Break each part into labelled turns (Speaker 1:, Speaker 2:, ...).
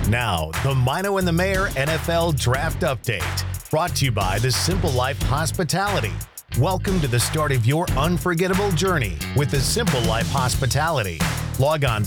Speaker 1: Now, the Mino and the Mayor NFL Draft Update, brought to you by the Simple Life Hospitality. Welcome to the start of your unforgettable journey with the Simple Life Hospitality. Log on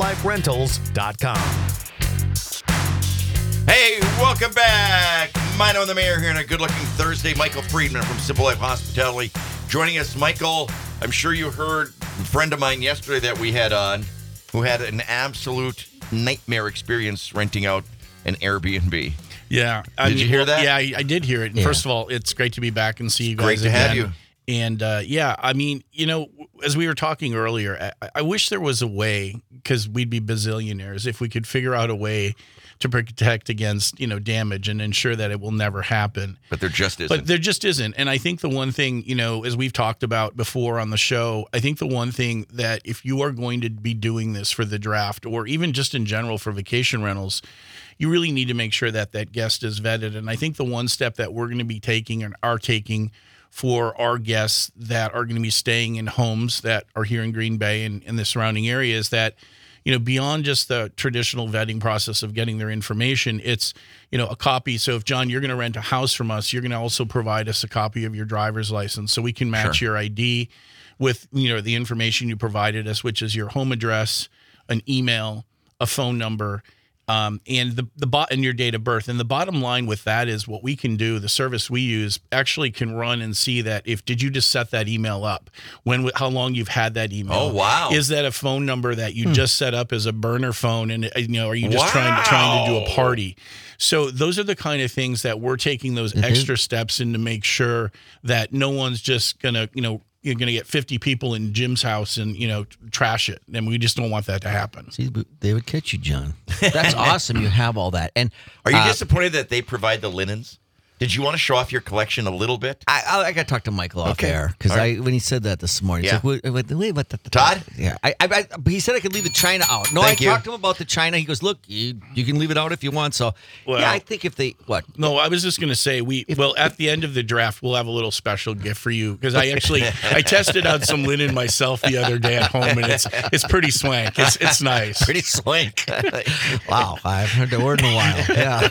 Speaker 1: simpleliferentals.com.
Speaker 2: Hey, welcome back. Mino and the Mayor here on a good-looking Thursday. Michael Friedman from Simple Life Hospitality joining us. Michael, I'm sure you heard a friend of mine yesterday that we had on who had an absolute nightmare experience renting out an Airbnb.
Speaker 3: Yeah.
Speaker 2: Did you hear that?
Speaker 3: Yeah, I did hear it. And First of all, it's great to be back and see you guys
Speaker 2: Great to
Speaker 3: again.
Speaker 2: have you.
Speaker 3: And I mean, as we were talking earlier, I wish there was a way, because we'd be bazillionaires, if we could figure out a way to protect against, damage and ensure that it will never happen.
Speaker 2: But there just isn't.
Speaker 3: But there just isn't. And I think the one thing, as we've talked about before on the show, I think the one thing that if you are going to be doing this for the draft or even just in general for vacation rentals, you really need to make sure that that guest is vetted. And I think the one step that we're going to be taking and are taking for our guests that are going to be staying in homes that are here in Green Bay and in the surrounding area is that, beyond just the traditional vetting process of getting their information, it's, a copy. So if, John, you're going to rent a house from us, you're going to also provide us a copy of your driver's license so we can match your ID with, the information you provided us, which is your home address, an email, a phone number, and and your date of birth. And the bottom line with that is what we can do, the service we use actually can run and see that did you just set that email up? How long you've had that email?
Speaker 2: Oh, wow.
Speaker 3: Is that a phone number that you just set up as a burner phone? And, are you just trying to do a party? So those are the kind of things that we're taking those extra steps in to make sure that no one's just going to, you're going to get 50 people in Jim's house and, trash it. And we just don't want that to happen.
Speaker 4: See, they would catch you, John. That's awesome. You have all that. And
Speaker 2: are you disappointed that they provide the linens? Did you want to show off your collection a little bit?
Speaker 4: I got to talk to Michael off air because when he said that this morning, he's like, wait,
Speaker 2: Todd?
Speaker 4: Yeah, he said I could leave the China out. No,
Speaker 2: Thank you.
Speaker 4: Talked to him about the China. He goes, look, you can leave it out if you want. So, I think if they
Speaker 3: No, I was just going to say at the end of the draft, we'll have a little special gift for you because I tested out some linen myself the other day at home and it's pretty swank. It's nice.
Speaker 2: Pretty swank.
Speaker 4: Wow, I haven't heard the word in a while. Yeah.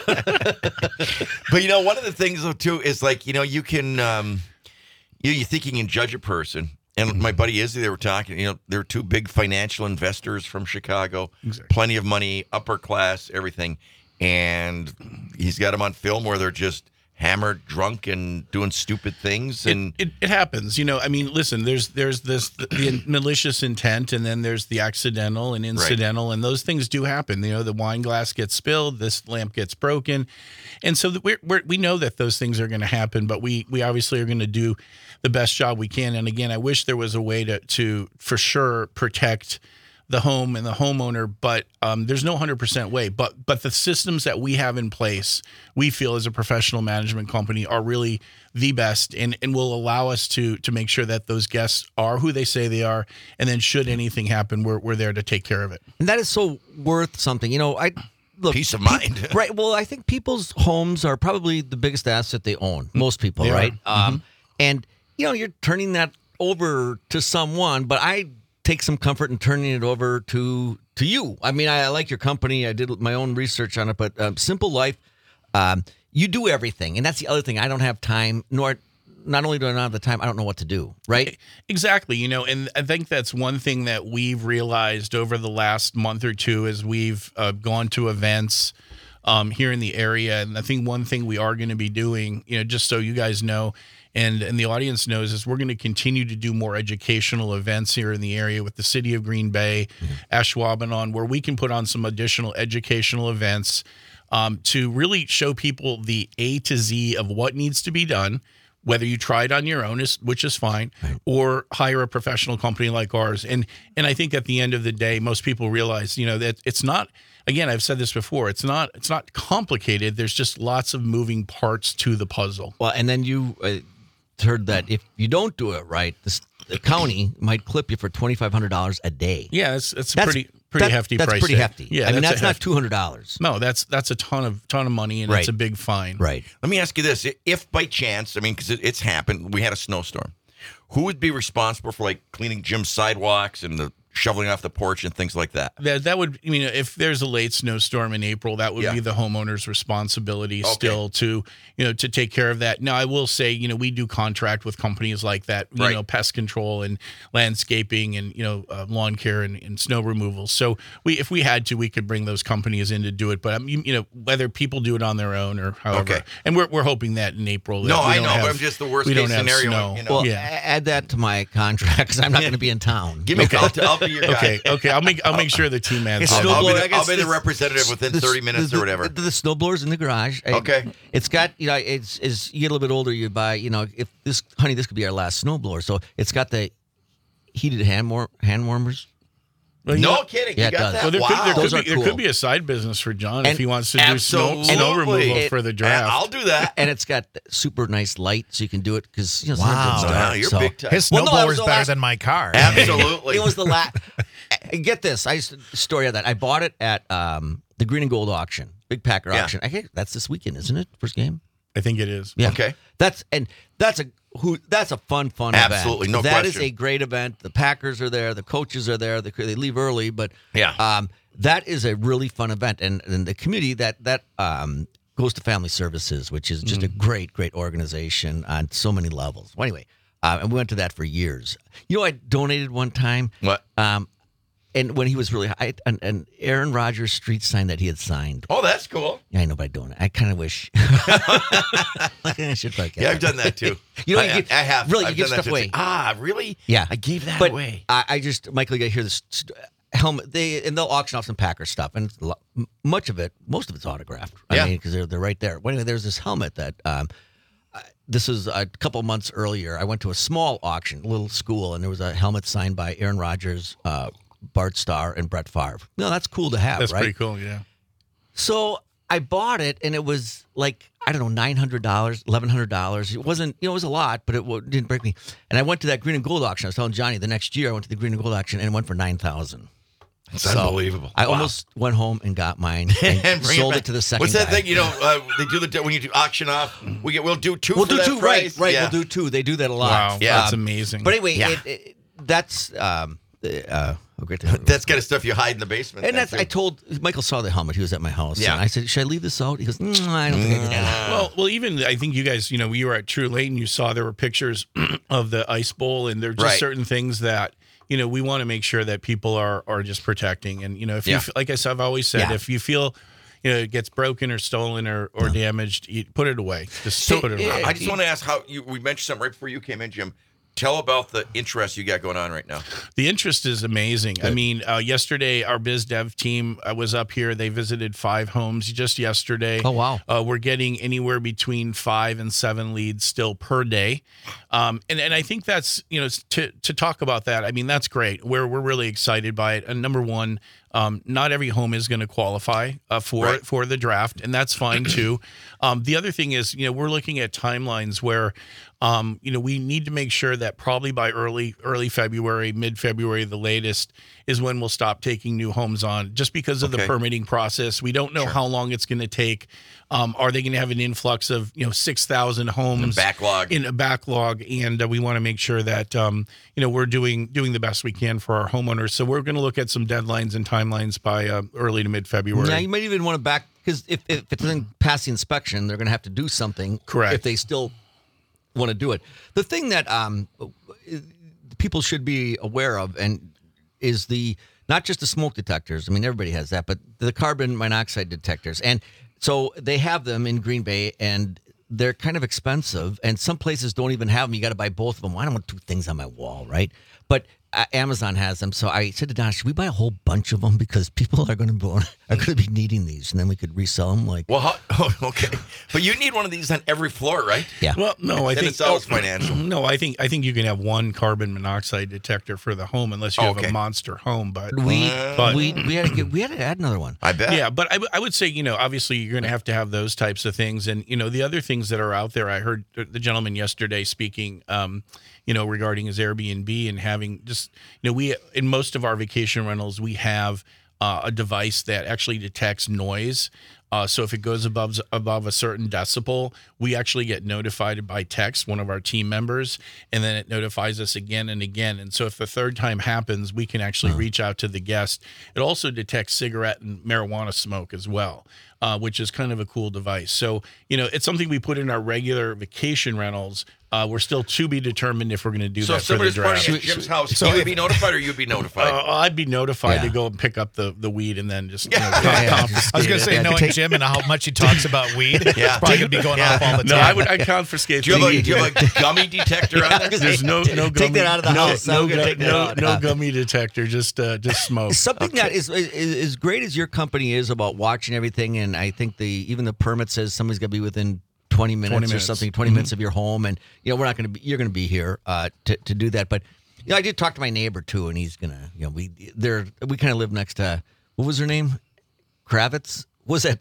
Speaker 2: But one of the things though too is like you can you think you can judge a person, and my buddy Izzy, they were talking, they're two big financial investors from Chicago, plenty of money, upper class, everything, and he's got them on film where they're just hammered, drunk, and doing stupid things, and
Speaker 3: it happens. I mean, listen, there's the malicious intent, and then there's the accidental and incidental, and those things do happen. The wine glass gets spilled, this lamp gets broken, and so we know that those things are going to happen. But we obviously are going to do the best job we can. And again, I wish there was a way to for sure protect the home and the homeowner, but there's no 100% way. But the systems that we have in place, we feel as a professional management company are really the best and will allow us to make sure that those guests are who they say they are. And then should anything happen, we're there to take care of it.
Speaker 4: And that is so worth something. Look,
Speaker 2: peace of mind.
Speaker 4: Right. Well, I think people's homes are probably the biggest asset they own. Most people,
Speaker 3: they
Speaker 4: right? And, you're turning that over to someone, but I take some comfort in turning it over to you. I mean, I like your company. I did my own research on it, but Simple Life, you do everything. And that's the other thing. I don't have time, not only do I not have the time, I don't know what to do, right?
Speaker 3: Exactly. And I think that's one thing that we've realized over the last month or two as we've gone to events here in the area. And I think one thing we are going to be doing, just so you guys know, and the audience knows, is we're going to continue to do more educational events here in the area with the city of Green Bay, Ashwaubenon, where we can put on some additional educational events to really show people the A to Z of what needs to be done, whether you try it on your own, which is fine, or hire a professional company like ours. And I think at the end of the day, most people realize, that it's not, again, I've said this before, it's not complicated. There's just lots of moving parts to the puzzle.
Speaker 4: Well, and then you heard that if you don't do it right, the county might clip you for $2,500 a day.
Speaker 3: Yeah, that's a pretty hefty price.
Speaker 4: That's pretty hefty.
Speaker 3: Yeah,
Speaker 4: I mean, that's not $200.
Speaker 3: No, that's a ton of money, and it's a big fine.
Speaker 4: Right.
Speaker 2: Let me ask you this: if by chance, because it's happened, we had a snowstorm, who would be responsible for cleaning Jim's sidewalks and the shoveling off the porch and things like that.
Speaker 3: That would, I mean, if there's a late snowstorm in April, that would be the homeowner's responsibility still to, to take care of that. Now, I will say, we do contract with companies like that, you know, pest control and landscaping and, lawn care and snow removal. So if we had to, we could bring those companies in to do it. But, whether people do it on their own or however. And we're hoping that in April.
Speaker 2: No, I know, but I'm just the worst case scenario.
Speaker 4: Well, add that to my contract because I'm not going to be in town.
Speaker 2: Give me I'll be your guy.
Speaker 3: Okay. I'll make sure the team adds.
Speaker 2: I'll be the representative within 30 minutes or whatever.
Speaker 4: The snowblower's in the garage.
Speaker 2: Okay.
Speaker 4: It's got it's as you get a little bit older, you buy if this could be our last snowblower. So it's got the heated hand warmers.
Speaker 2: Well, no kidding. You got that?
Speaker 3: Well, there could be a side business for John if he wants to do snow removal for the draft.
Speaker 2: I'll do that.
Speaker 4: And it's got super nice light, so you can do it because
Speaker 2: you're big time.
Speaker 1: His snowblower's better than my car.
Speaker 2: Absolutely.
Speaker 4: It was the last. Get this. Story of that. I bought it at the Green and Gold auction, Big Packer auction. That's this weekend, isn't it? First game.
Speaker 3: I think it is.
Speaker 4: Yeah.
Speaker 2: Okay.
Speaker 4: That's a fun event.
Speaker 2: Absolutely, no question.
Speaker 4: That is a great event. The Packers are there. The coaches are there. They leave early, but that is a really fun event. And the community that goes to Family Services, which is just a great organization on so many levels. Well, anyway, and we went to that for years. I donated one time.
Speaker 2: What?
Speaker 4: And when he was really high, an Aaron Rodgers street sign that he had signed.
Speaker 2: Oh, that's cool.
Speaker 4: Yeah, I know, but I don't. I kind of wish. I should like
Speaker 2: I've done that too. I have.
Speaker 4: Really,
Speaker 2: I've
Speaker 4: you give stuff away.
Speaker 2: Really?
Speaker 4: Yeah.
Speaker 2: I gave that away.
Speaker 4: Michael, you got to hear this helmet. They'll auction off some Packer stuff, and most of it's autographed. I mean, because they're right there. Well, anyway, there's this helmet that. This is a couple months earlier. I went to a small auction, little school, and there was a helmet signed by Aaron Rodgers, Bart Starr, and Brett Favre. No, that's cool to have,
Speaker 3: That's
Speaker 4: right?
Speaker 3: pretty cool, yeah.
Speaker 4: So I bought it, and it was like, I don't know, $900, $1,100. It wasn't, it was a lot, but it didn't break me. And I went to that Green and Gold auction. I was telling Johnny the next year I went to the Green and Gold auction, and it went for $9,000.
Speaker 2: It's unbelievable.
Speaker 4: I almost went home and got mine and sold it to the second
Speaker 2: What's that
Speaker 4: guy.
Speaker 2: thing? They do when you do auction off. We'll do two.
Speaker 4: We'll
Speaker 2: for
Speaker 4: do
Speaker 2: that
Speaker 4: two,
Speaker 2: price.
Speaker 4: right?
Speaker 2: Yeah.
Speaker 4: We'll do two. They do that a lot.
Speaker 3: Wow, that's amazing.
Speaker 4: But anyway, that's great.
Speaker 2: That's kind of stuff you hide in the basement.
Speaker 4: And I told Michael saw the helmet. He was at my house.
Speaker 2: Yeah.
Speaker 4: And I said, "Should I leave this out?" He goes, "I don't think I can."
Speaker 3: Well, even I think you guys, you were at True Lane. You saw there were pictures of the ice bowl, and there are just certain things that we want to make sure that people are just protecting. And if you, like I've always said, if you feel it gets broken or stolen or damaged, you put it away. Just put it away.
Speaker 2: I just want to ask we mentioned something right before you came in, Jim. Tell about the interest you got going on right now.
Speaker 3: The interest is amazing. Good. I mean, yesterday our biz dev team was up here. They visited 5 homes just yesterday.
Speaker 4: Oh, wow.
Speaker 3: We're getting anywhere between 5 and 7 leads still per day. And I think that's, to talk about that, I mean, that's great. We're really excited by it. And number one, not every home is going to qualify for the draft, and that's fine too. The other thing is, we're looking at timelines where, we need to make sure that probably by early February, mid-February, the latest is when we'll stop taking new homes on, just because of the permitting process. We don't know how long it's going to take. Are they going to have an influx of 6,000 homes in a backlog? And we want to make sure that we're doing the best we can for our homeowners. So we're going to look at some deadlines and timelines by early to mid-February.
Speaker 4: Yeah, you might even want to back, because if it doesn't pass the inspection, they're going to have to do something.
Speaker 3: Correct.
Speaker 4: If they still want to do it. The thing that people should be aware of is not just the smoke detectors. I mean, everybody has that, but the carbon monoxide detectors. And so they have them in Green Bay, and they're kind of expensive, and some places don't even have them. You got to buy both of them. Well, I don't want 2 things on my wall, right? But Amazon has them. So I said to Don, should we buy a whole bunch of them, because people are going to be needing these, and then we could resell them.
Speaker 2: Okay. But you need one of these on every floor, right?
Speaker 4: Yeah.
Speaker 3: Well, no, I think
Speaker 2: it's always financial.
Speaker 3: No, I think you can have one carbon monoxide detector for the home, unless you have a monster home. But
Speaker 4: we had to add another one.
Speaker 2: I bet.
Speaker 3: Yeah, but I would say, obviously you're going to have those types of things, and the other things that are out there. I heard the gentleman yesterday speaking, regarding his Airbnb and having just, we in most of our vacation rentals we have a device that actually detects noise So if it goes above a certain decibel, we actually get notified by text, one of our team members, and then it notifies us again and again. And so if the third time happens, we can actually reach out to the guest. It also detects cigarette and marijuana smoke as well, which is kind of a cool device. So, it's something we put in our regular vacation rentals. We're still to be determined if we're going to do that for the
Speaker 2: So if
Speaker 3: draft.
Speaker 2: somebody's partying at Jim's house, you would be notified or you'd be notified?
Speaker 3: I'd be notified to go and pick up the weed and then just
Speaker 1: I was going to say, knowing Jim and how much he talks about weed, it's probably going to be going off all the time.
Speaker 3: No, I'd confiscate.
Speaker 2: Do you have a gummy detector on that?
Speaker 3: There's no gummy.
Speaker 4: Take that out of the house.
Speaker 3: No gummy detector. Just smoke.
Speaker 4: Something that is great as your company is about watching everything, and I think even the permit says somebody's got to be within 20 minutes or something, 20 minutes of your home, and we're not going to be. You're going to be here to do that. But I did talk to my neighbor too, and he's gonna. We kind of live next to, what was her name? Kravitz. Was that?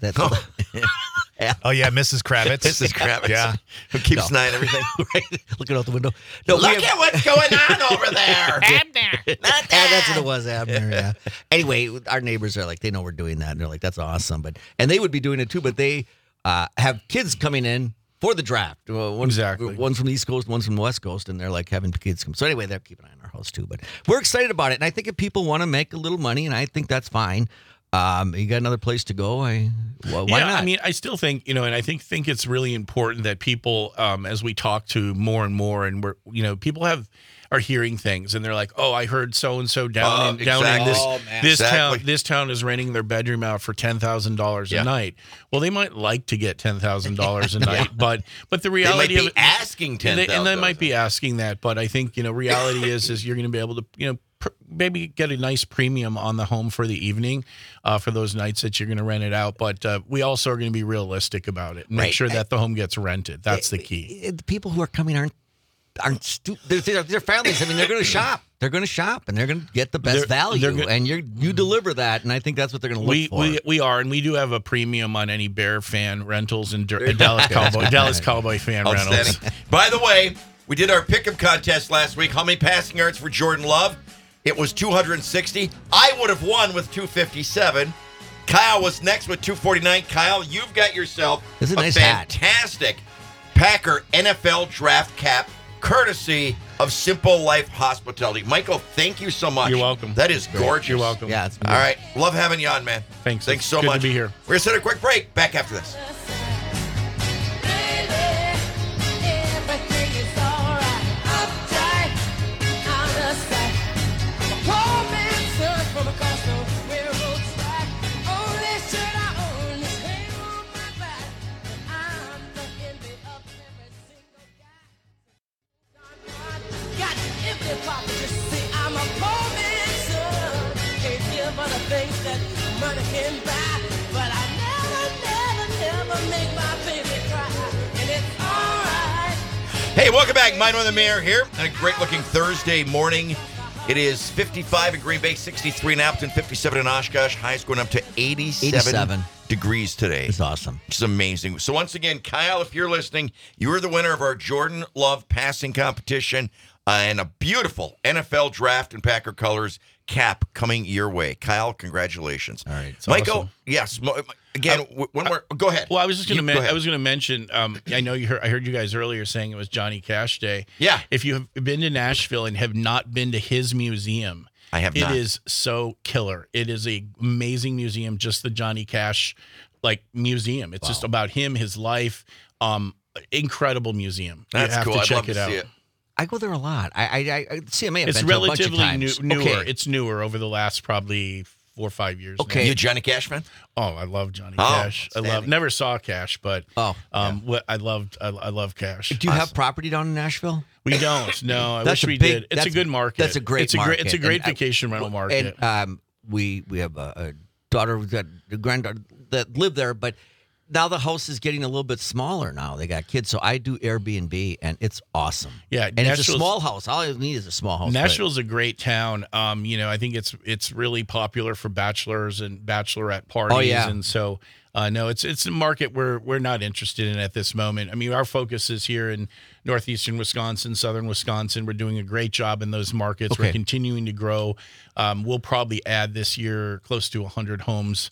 Speaker 1: Oh yeah, Mrs. Kravitz.
Speaker 2: Mrs. Kravitz.
Speaker 1: Yeah.
Speaker 2: Who keeps an eye on everything.
Speaker 4: Right, looking out the window.
Speaker 2: Look at what's going on over there.
Speaker 5: Abner.
Speaker 4: That's what it was, Abner. Yeah. Anyway, our neighbors are like, they know we're doing that, and they're like, that's awesome. And they would be doing it too, but they have kids coming in for the draft.
Speaker 3: Exactly.
Speaker 4: One's from the East Coast, one's from the West Coast, and they're like having kids come. So anyway, they're keeping an eye on our house too. But we're excited about it, and I think if people want to make a little money, and I think that's fine. You got another place to go? Why not?
Speaker 3: I mean, I still think, and I think it's really important that people, as we talk to more and more, and people are hearing things, and they're like, oh, I heard so and so down in this town. This town is renting their bedroom out for $10,000 a night. Well, they might like to get $10,000 a night, but the reality
Speaker 2: they might
Speaker 3: of
Speaker 2: be asking $10,000,
Speaker 3: and they might be asking that. But I think reality is you're going to be able to maybe get a nice premium on the home for the evening, for those nights that you're going to rent it out. But we also are going to be realistic about it and make sure that the home gets rented. That's the key.
Speaker 4: The people who are coming aren't stupid. They're families. I mean, they're going to shop. They're going to shop, and they're going to get the best value. And you deliver that, and I think that's what they're going to look for.
Speaker 3: We are, and we do have a premium on any Bear fan rentals and Dallas Cowboy fan rentals.
Speaker 2: By the way, we did our pick'em contest last week. How many passing yards for Jordan Love? It was 260. I would have won with 257. Kyle was next with 249. Kyle, you've got yourself
Speaker 4: a nice
Speaker 2: fantastic Packer NFL draft cap, courtesy of Simple Life Hospitality. Michael, thank you so much.
Speaker 3: You're welcome.
Speaker 2: That is gorgeous.
Speaker 3: You're welcome.
Speaker 4: Yeah, it's
Speaker 2: all right. Love having you on, man.
Speaker 3: Thanks
Speaker 2: so
Speaker 3: good
Speaker 2: much.
Speaker 3: To be here.
Speaker 2: We're going to take a quick break. Back after this. Hey, welcome back. Mine on the Mayor here on a great-looking Thursday morning. It is 55 in Green Bay, 63 in Appleton, 57 in Oshkosh. Highs going up to 87 degrees today.
Speaker 4: It's awesome.
Speaker 2: Which is amazing. So once again, Kyle, if you're listening, you are the winner of our Jordan Love passing competition and a beautiful NFL draft in Packer colors cap coming your way. Kyle, congratulations.
Speaker 4: All right.
Speaker 2: Michael,
Speaker 3: awesome.
Speaker 2: yes. Again, one more. Go ahead.
Speaker 3: Well, I was just going to mention. I know I heard you guys earlier saying it was Johnny Cash Day.
Speaker 2: Yeah.
Speaker 3: If you have been to Nashville and have not been to his museum,
Speaker 2: I have not.
Speaker 3: It is so killer. It is an amazing museum. Just the Johnny Cash museum. It's just about him, his life. Incredible museum.
Speaker 2: That's
Speaker 3: you have
Speaker 2: cool.
Speaker 3: to
Speaker 2: I'd
Speaker 3: check
Speaker 2: love
Speaker 3: it
Speaker 2: to
Speaker 3: out.
Speaker 2: see it.
Speaker 4: I go there a lot. I CMA.
Speaker 3: It's
Speaker 4: been relatively
Speaker 3: relatively
Speaker 4: to a bunch of times.
Speaker 3: newer.
Speaker 4: Okay.
Speaker 3: It's newer over the last probably 4 or 5 years.
Speaker 4: Okay.
Speaker 3: now.
Speaker 2: You a Johnny Cash fan?
Speaker 3: Oh, I love Johnny Cash. Never saw Cash, but I love Cash.
Speaker 4: Do you have property down in Nashville?
Speaker 3: We don't. No, I
Speaker 4: That's
Speaker 3: wish
Speaker 4: a
Speaker 3: we
Speaker 4: big-
Speaker 3: did. It's a good market.
Speaker 4: that's a great market.
Speaker 3: It's a great
Speaker 4: And,
Speaker 3: vacation rental market.
Speaker 4: And we have a daughter, we've got a granddaughter that live there, but now the house is getting a little bit smaller now. They got kids, so I do Airbnb, and it's awesome.
Speaker 3: Yeah,
Speaker 4: and it's a small house. All I need is a small house.
Speaker 3: Nashville's a great town. I think it's really popular for bachelors and bachelorette parties.
Speaker 4: Oh, yeah.
Speaker 3: And so no, it's a market we're not interested in at this moment. I mean, our focus is here in northeastern Wisconsin, southern Wisconsin. We're doing a great job in those markets.
Speaker 4: Okay.
Speaker 3: We're continuing to grow. We'll probably add this year close to 100 homes.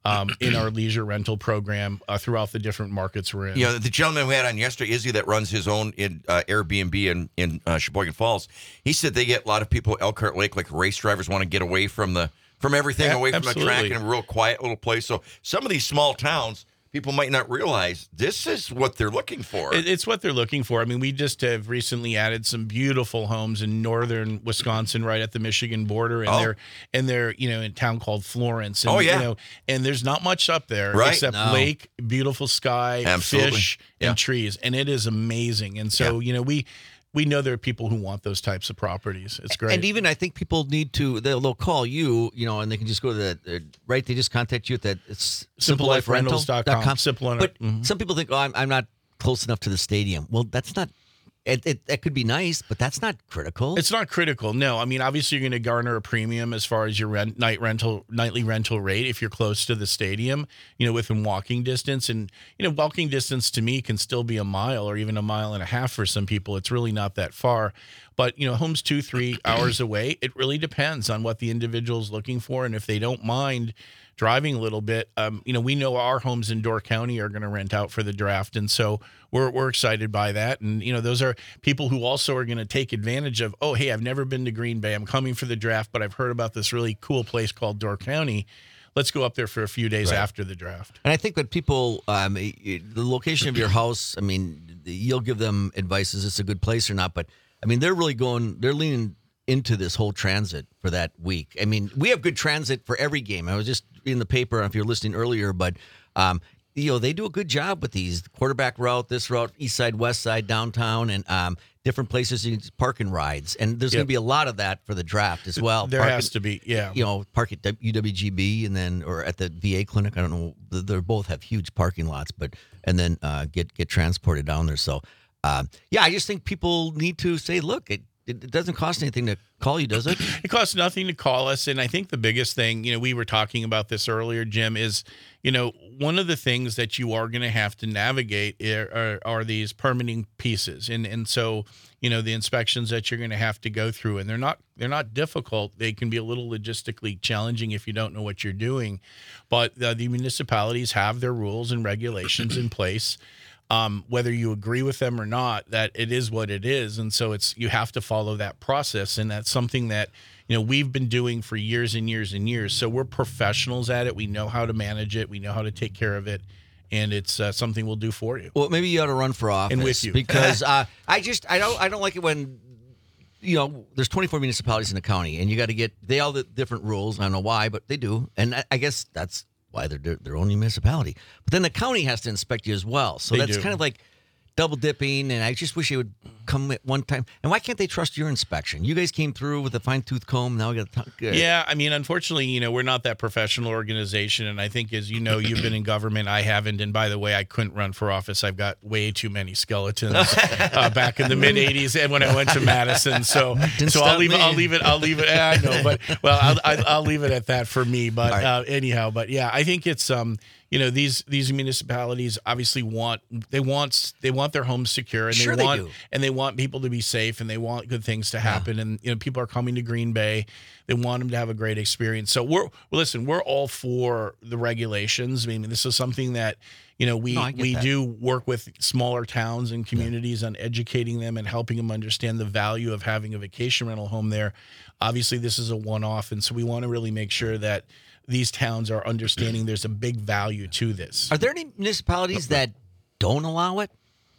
Speaker 3: in our leisure rental program throughout the different markets we're in.
Speaker 2: You know, the gentleman we had on yesterday, Izzy, that runs his own Airbnb in Sheboygan Falls, he said they get a lot of people at Elkhart Lake, like race drivers, want to get away from everything, away from the track, in a real quiet little place. So some of these small towns, people might not realize this is what they're looking for.
Speaker 3: It's what they're looking for. I mean, we just have recently added some beautiful homes in northern Wisconsin, right at the Michigan border, and they're in a town called Florence. And, and there's not much up there except lake, beautiful sky, fish, and trees, and it is amazing. And so we know there are people who want those types of properties. It's great.
Speaker 4: And even I think people need to, they'll call you, and they can just go to they just contact you at that. It's
Speaker 3: SimpleLifeRentals.com. Simple.
Speaker 4: But some people think, I'm not close enough to the stadium. Well, that's not, that could be nice, but that's not critical.
Speaker 3: It's not critical. No. I mean, obviously you're going to garner a premium as far as your nightly rental rate if you're close to the stadium, within walking distance. And, walking distance to me can still be a mile or even a mile and a half for some people. It's really not that far. But, home's 2-3 hours away. It really depends on what the individual's looking for. And if they don't mind driving a little bit, we know our homes in Door County are going to rent out for the draft. And so we're excited by that. And, those are people who also are going to take advantage of, oh, hey, I've never been to Green Bay. I'm coming for the draft, but I've heard about this really cool place called Door County. Let's go up there for a few days after the draft.
Speaker 4: And I think that people, the location of your house, I mean, you'll give them advice, is this a good place or not? But, I mean, they're leaning into this whole transit for that week. I mean, we have good transit for every game. I was just in the paper, if you're listening earlier, but they do a good job with these quarterback route, this route, east side, west side, downtown, and different places, parking rides. And there's going to be a lot of that for the draft as well.
Speaker 3: There has to be,
Speaker 4: park at UWGB or at the VA clinic. I don't know. They both have huge parking lots, and then get transported down there. So, I just think people need to say, look, it doesn't cost anything to call you, does it?
Speaker 3: It costs nothing to call us. And I think the biggest thing, we were talking about this earlier, Jim, is, one of the things that you are going to have to navigate are these permitting pieces. And so, the inspections that you're going to have to go through, and they're not difficult. They can be a little logistically challenging if you don't know what you're doing. But the municipalities have their rules and regulations in place. Whether you agree with them or not, that it is what it is. And so you have to follow that process. And that's something that, we've been doing for years and years and years. So we're professionals at it. We know how to manage it. We know how to take care of it. And it's something we'll do for you.
Speaker 4: Well, maybe you ought to run for office.
Speaker 3: And with you.
Speaker 4: Because I don't like it when, there's 24 municipalities in the county and you got to they all the different rules. I don't know why, but they do. And I guess that's why they're their own municipality. But then the county has to inspect you as well. So that's kind of like double dipping, and I just wish it would come at one time. And why can't they trust your inspection? You guys came through with a fine-tooth comb. Now we got to talk.
Speaker 3: Yeah, I mean, unfortunately, we're not that professional organization, and I think, as you've been in government, I haven't. And by the way, I couldn't run for office. I've got way too many skeletons back in the mid '80s, and when I went to Madison. So I'll leave it. I know, but I'll leave it at that for me. But anyhow, I think it's these municipalities obviously want their homes secure, and they want people to be safe, and they want good things to happen. And people are coming to Green Bay. They want them to have a great experience. So we're all for the regulations. I mean, this is something that we do work with smaller towns and communities on educating them and helping them understand the value of having a vacation rental home there. Obviously, this is a one-off, and so we want to really make sure that these towns are understanding there's a big value to this.
Speaker 4: Are there any municipalities that don't allow it?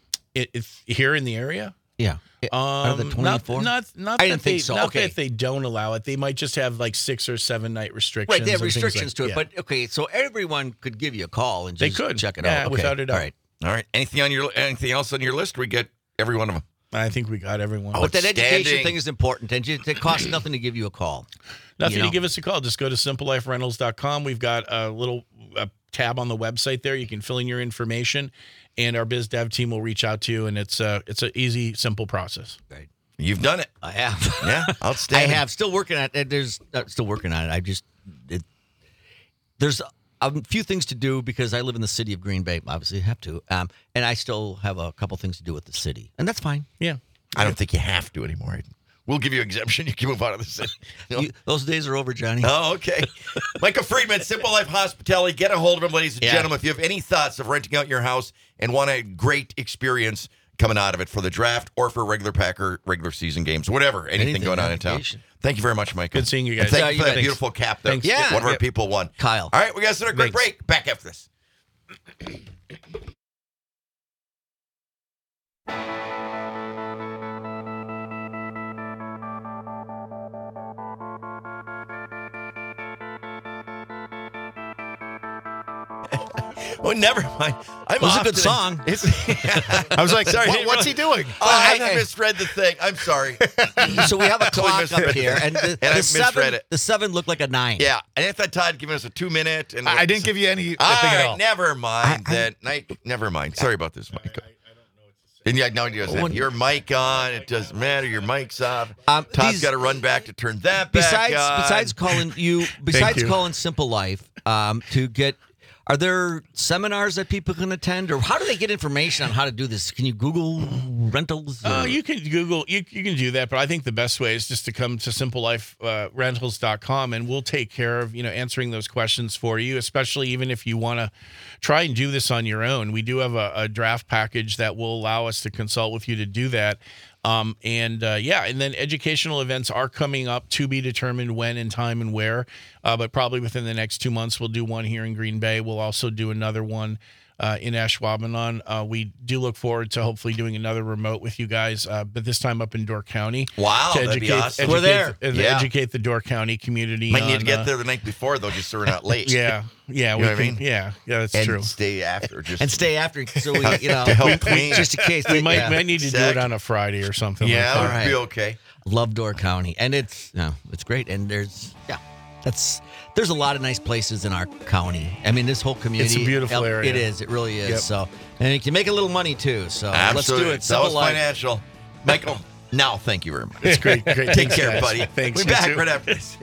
Speaker 3: If here in the area?
Speaker 4: Yeah. Out of the 24?
Speaker 3: Not
Speaker 4: I didn't think so.
Speaker 3: Not that they don't allow it. They might just have like 6 or 7 night restrictions.
Speaker 4: Right, they have restrictions to it. But, so everyone could give you a call and just check it out.
Speaker 3: Yeah, without a doubt.
Speaker 4: All right.
Speaker 2: Anything else on your list? We get every one of them.
Speaker 3: I think we got everyone.
Speaker 4: But that education thing is important, and it costs nothing to give you a call.
Speaker 3: Nothing to give us a call. Just go to SimpleLifeRentals.com. We've got a little tab on the website there. You can fill in your information, and our biz dev team will reach out to you, and it's an easy, simple process.
Speaker 2: Right. You've done it.
Speaker 4: I have.
Speaker 2: Yeah, outstanding.
Speaker 4: I have. Still working on it. Still working on it. There's a few things to do because I live in the city of Green Bay. Obviously, I have to. And I still have a couple things to do with the city, and that's fine.
Speaker 3: Yeah.
Speaker 2: I don't think you have to anymore. we'll give you exemption. You can move out of the city. You know?
Speaker 4: Those days are over, Johnny.
Speaker 2: Oh, okay. Michael Friedman, Simple Life Hospitality. Get a hold of him, ladies and gentlemen. If you have any thoughts of renting out your house and want a great experience coming out of it for the draft or for regular Packer regular season games, whatever, anything going on in town. Thank you very much, Michael.
Speaker 3: Good seeing you guys.
Speaker 2: And thank you for that beautiful cap there.
Speaker 3: Thanks.
Speaker 4: Yeah.
Speaker 2: One of our people won.
Speaker 4: Kyle.
Speaker 2: All right, we got to start a quick break. Back after this. Oh, never mind.
Speaker 4: It was a good song.
Speaker 1: I was like,
Speaker 2: Sorry,
Speaker 1: what's he doing?
Speaker 2: I misread the thing. I'm sorry.
Speaker 4: So we have a clock up here, and
Speaker 2: I misread it.
Speaker 4: The 7 looked like a 9.
Speaker 2: Yeah, and I thought Todd had given us a 2-minute. And
Speaker 1: I didn't give you anything
Speaker 2: All
Speaker 1: at
Speaker 2: right,
Speaker 1: all.
Speaker 2: never mind that. Never mind. Sorry about this, Michael. And yeah, now he doesn't have your mic on. It doesn't matter. Your mic's off. Todd's got to run back to turn that back on.
Speaker 4: Besides calling Simple Life to get. Are there seminars that people can attend, or how do they get information on how to do this? Can you Google rentals?
Speaker 3: You can Google. You can do that, but I think the best way is just to come to simplerentals.com, and we'll take care of answering those questions for you. Especially even if you want to try and do this on your own, we do have a draft package that will allow us to consult with you to do that. And then educational events are coming up, to be determined when and time and where, but probably within the next 2 months, we'll do one here in Green Bay. We'll also do another one in Ashwaubenon. We do look forward to hopefully doing another remote with you guys, but this time up in Door County.
Speaker 2: Wow, that'd be awesome.
Speaker 4: We're there.
Speaker 3: Educate the Door County community.
Speaker 2: Might need to get there the night before, though, just so we're not late.
Speaker 3: Yeah,
Speaker 2: You know what I mean?
Speaker 3: Yeah, that's
Speaker 2: And
Speaker 3: true.
Speaker 2: stay after. Just
Speaker 4: and stay after, so we,
Speaker 2: to help clean.
Speaker 4: just in case.
Speaker 3: We might need to do it on a Friday or something.
Speaker 2: Yeah,
Speaker 3: like
Speaker 2: it
Speaker 3: that.
Speaker 2: would be okay.
Speaker 4: Love Door County, and it's great. And there's a lot of nice places in our county. I mean, this whole community.
Speaker 3: It's a beautiful area.
Speaker 4: It is. It really is.
Speaker 3: Yep.
Speaker 4: So, and you can make a little money too. So
Speaker 2: Absolutely.
Speaker 4: let's do it.
Speaker 2: That was
Speaker 4: Simple Life.
Speaker 2: financial. Michael, now thank you very much.
Speaker 3: It's great.
Speaker 2: Take
Speaker 3: Thanks,
Speaker 2: care,
Speaker 3: guys.
Speaker 2: buddy.
Speaker 3: Thanks.
Speaker 2: We'll be
Speaker 3: you
Speaker 2: back
Speaker 3: too.
Speaker 2: right after this.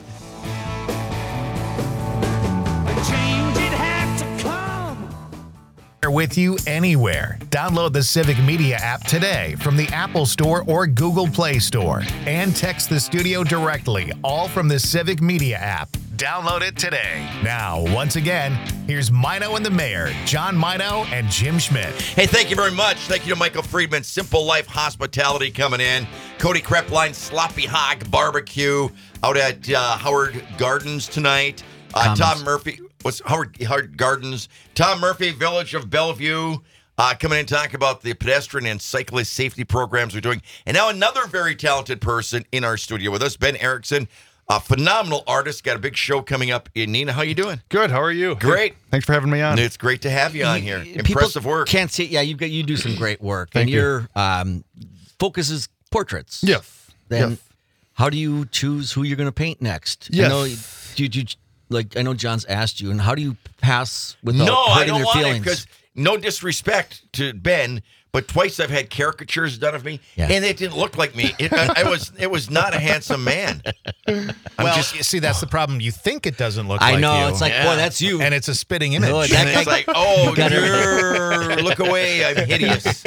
Speaker 1: With you anywhere. Download the Civic Media app today from the Apple Store or Google Play Store and text the studio directly, all from the Civic Media app. Download it today. Now, once again, here's Mino and the Mayor, John Mino and Jim Schmidt.
Speaker 2: Hey, thank you very much. Thank you to Michael Friedman, Simple Life Hospitality coming in. Cody Krepline, Sloppy Hog Barbecue out at Howard Gardens tonight. Tom Murphy, Howard Gardens? Tom Murphy, Village of Bellevue, coming in to talk about the pedestrian and cyclist safety programs we're doing. And now another very talented person in our studio with us, Ben Erickson, a phenomenal artist. Got a big show coming up in Neenah. How you doing?
Speaker 5: Good. How are you?
Speaker 2: Great.
Speaker 5: Thanks for having me on.
Speaker 2: It's great to have you on here. Impressive work.
Speaker 4: Can't see. Yeah, you do some great work,
Speaker 5: Thank
Speaker 4: and
Speaker 5: you.
Speaker 4: your focus is portraits.
Speaker 5: Yes.
Speaker 4: Then,
Speaker 5: Yes.
Speaker 4: how do you choose who you're going to paint next?
Speaker 5: Yes.
Speaker 4: I know, I know John's asked you, and how do you pass without
Speaker 2: No, I
Speaker 4: hurting
Speaker 2: don't
Speaker 4: their
Speaker 2: want it
Speaker 4: feelings?
Speaker 2: because no disrespect to Ben, but twice I've had caricatures done of me,
Speaker 4: Yeah.
Speaker 2: and it didn't look like me. It was not a handsome man.
Speaker 1: You see, that's the problem. You think it doesn't look
Speaker 4: I
Speaker 1: like
Speaker 4: know.
Speaker 1: you.
Speaker 4: It's like, boy, that's you.
Speaker 1: and it's a spitting image.
Speaker 4: No,
Speaker 2: And
Speaker 4: that
Speaker 2: it's
Speaker 4: guy-
Speaker 2: like, oh,
Speaker 4: gotta-
Speaker 2: look away, I'm hideous.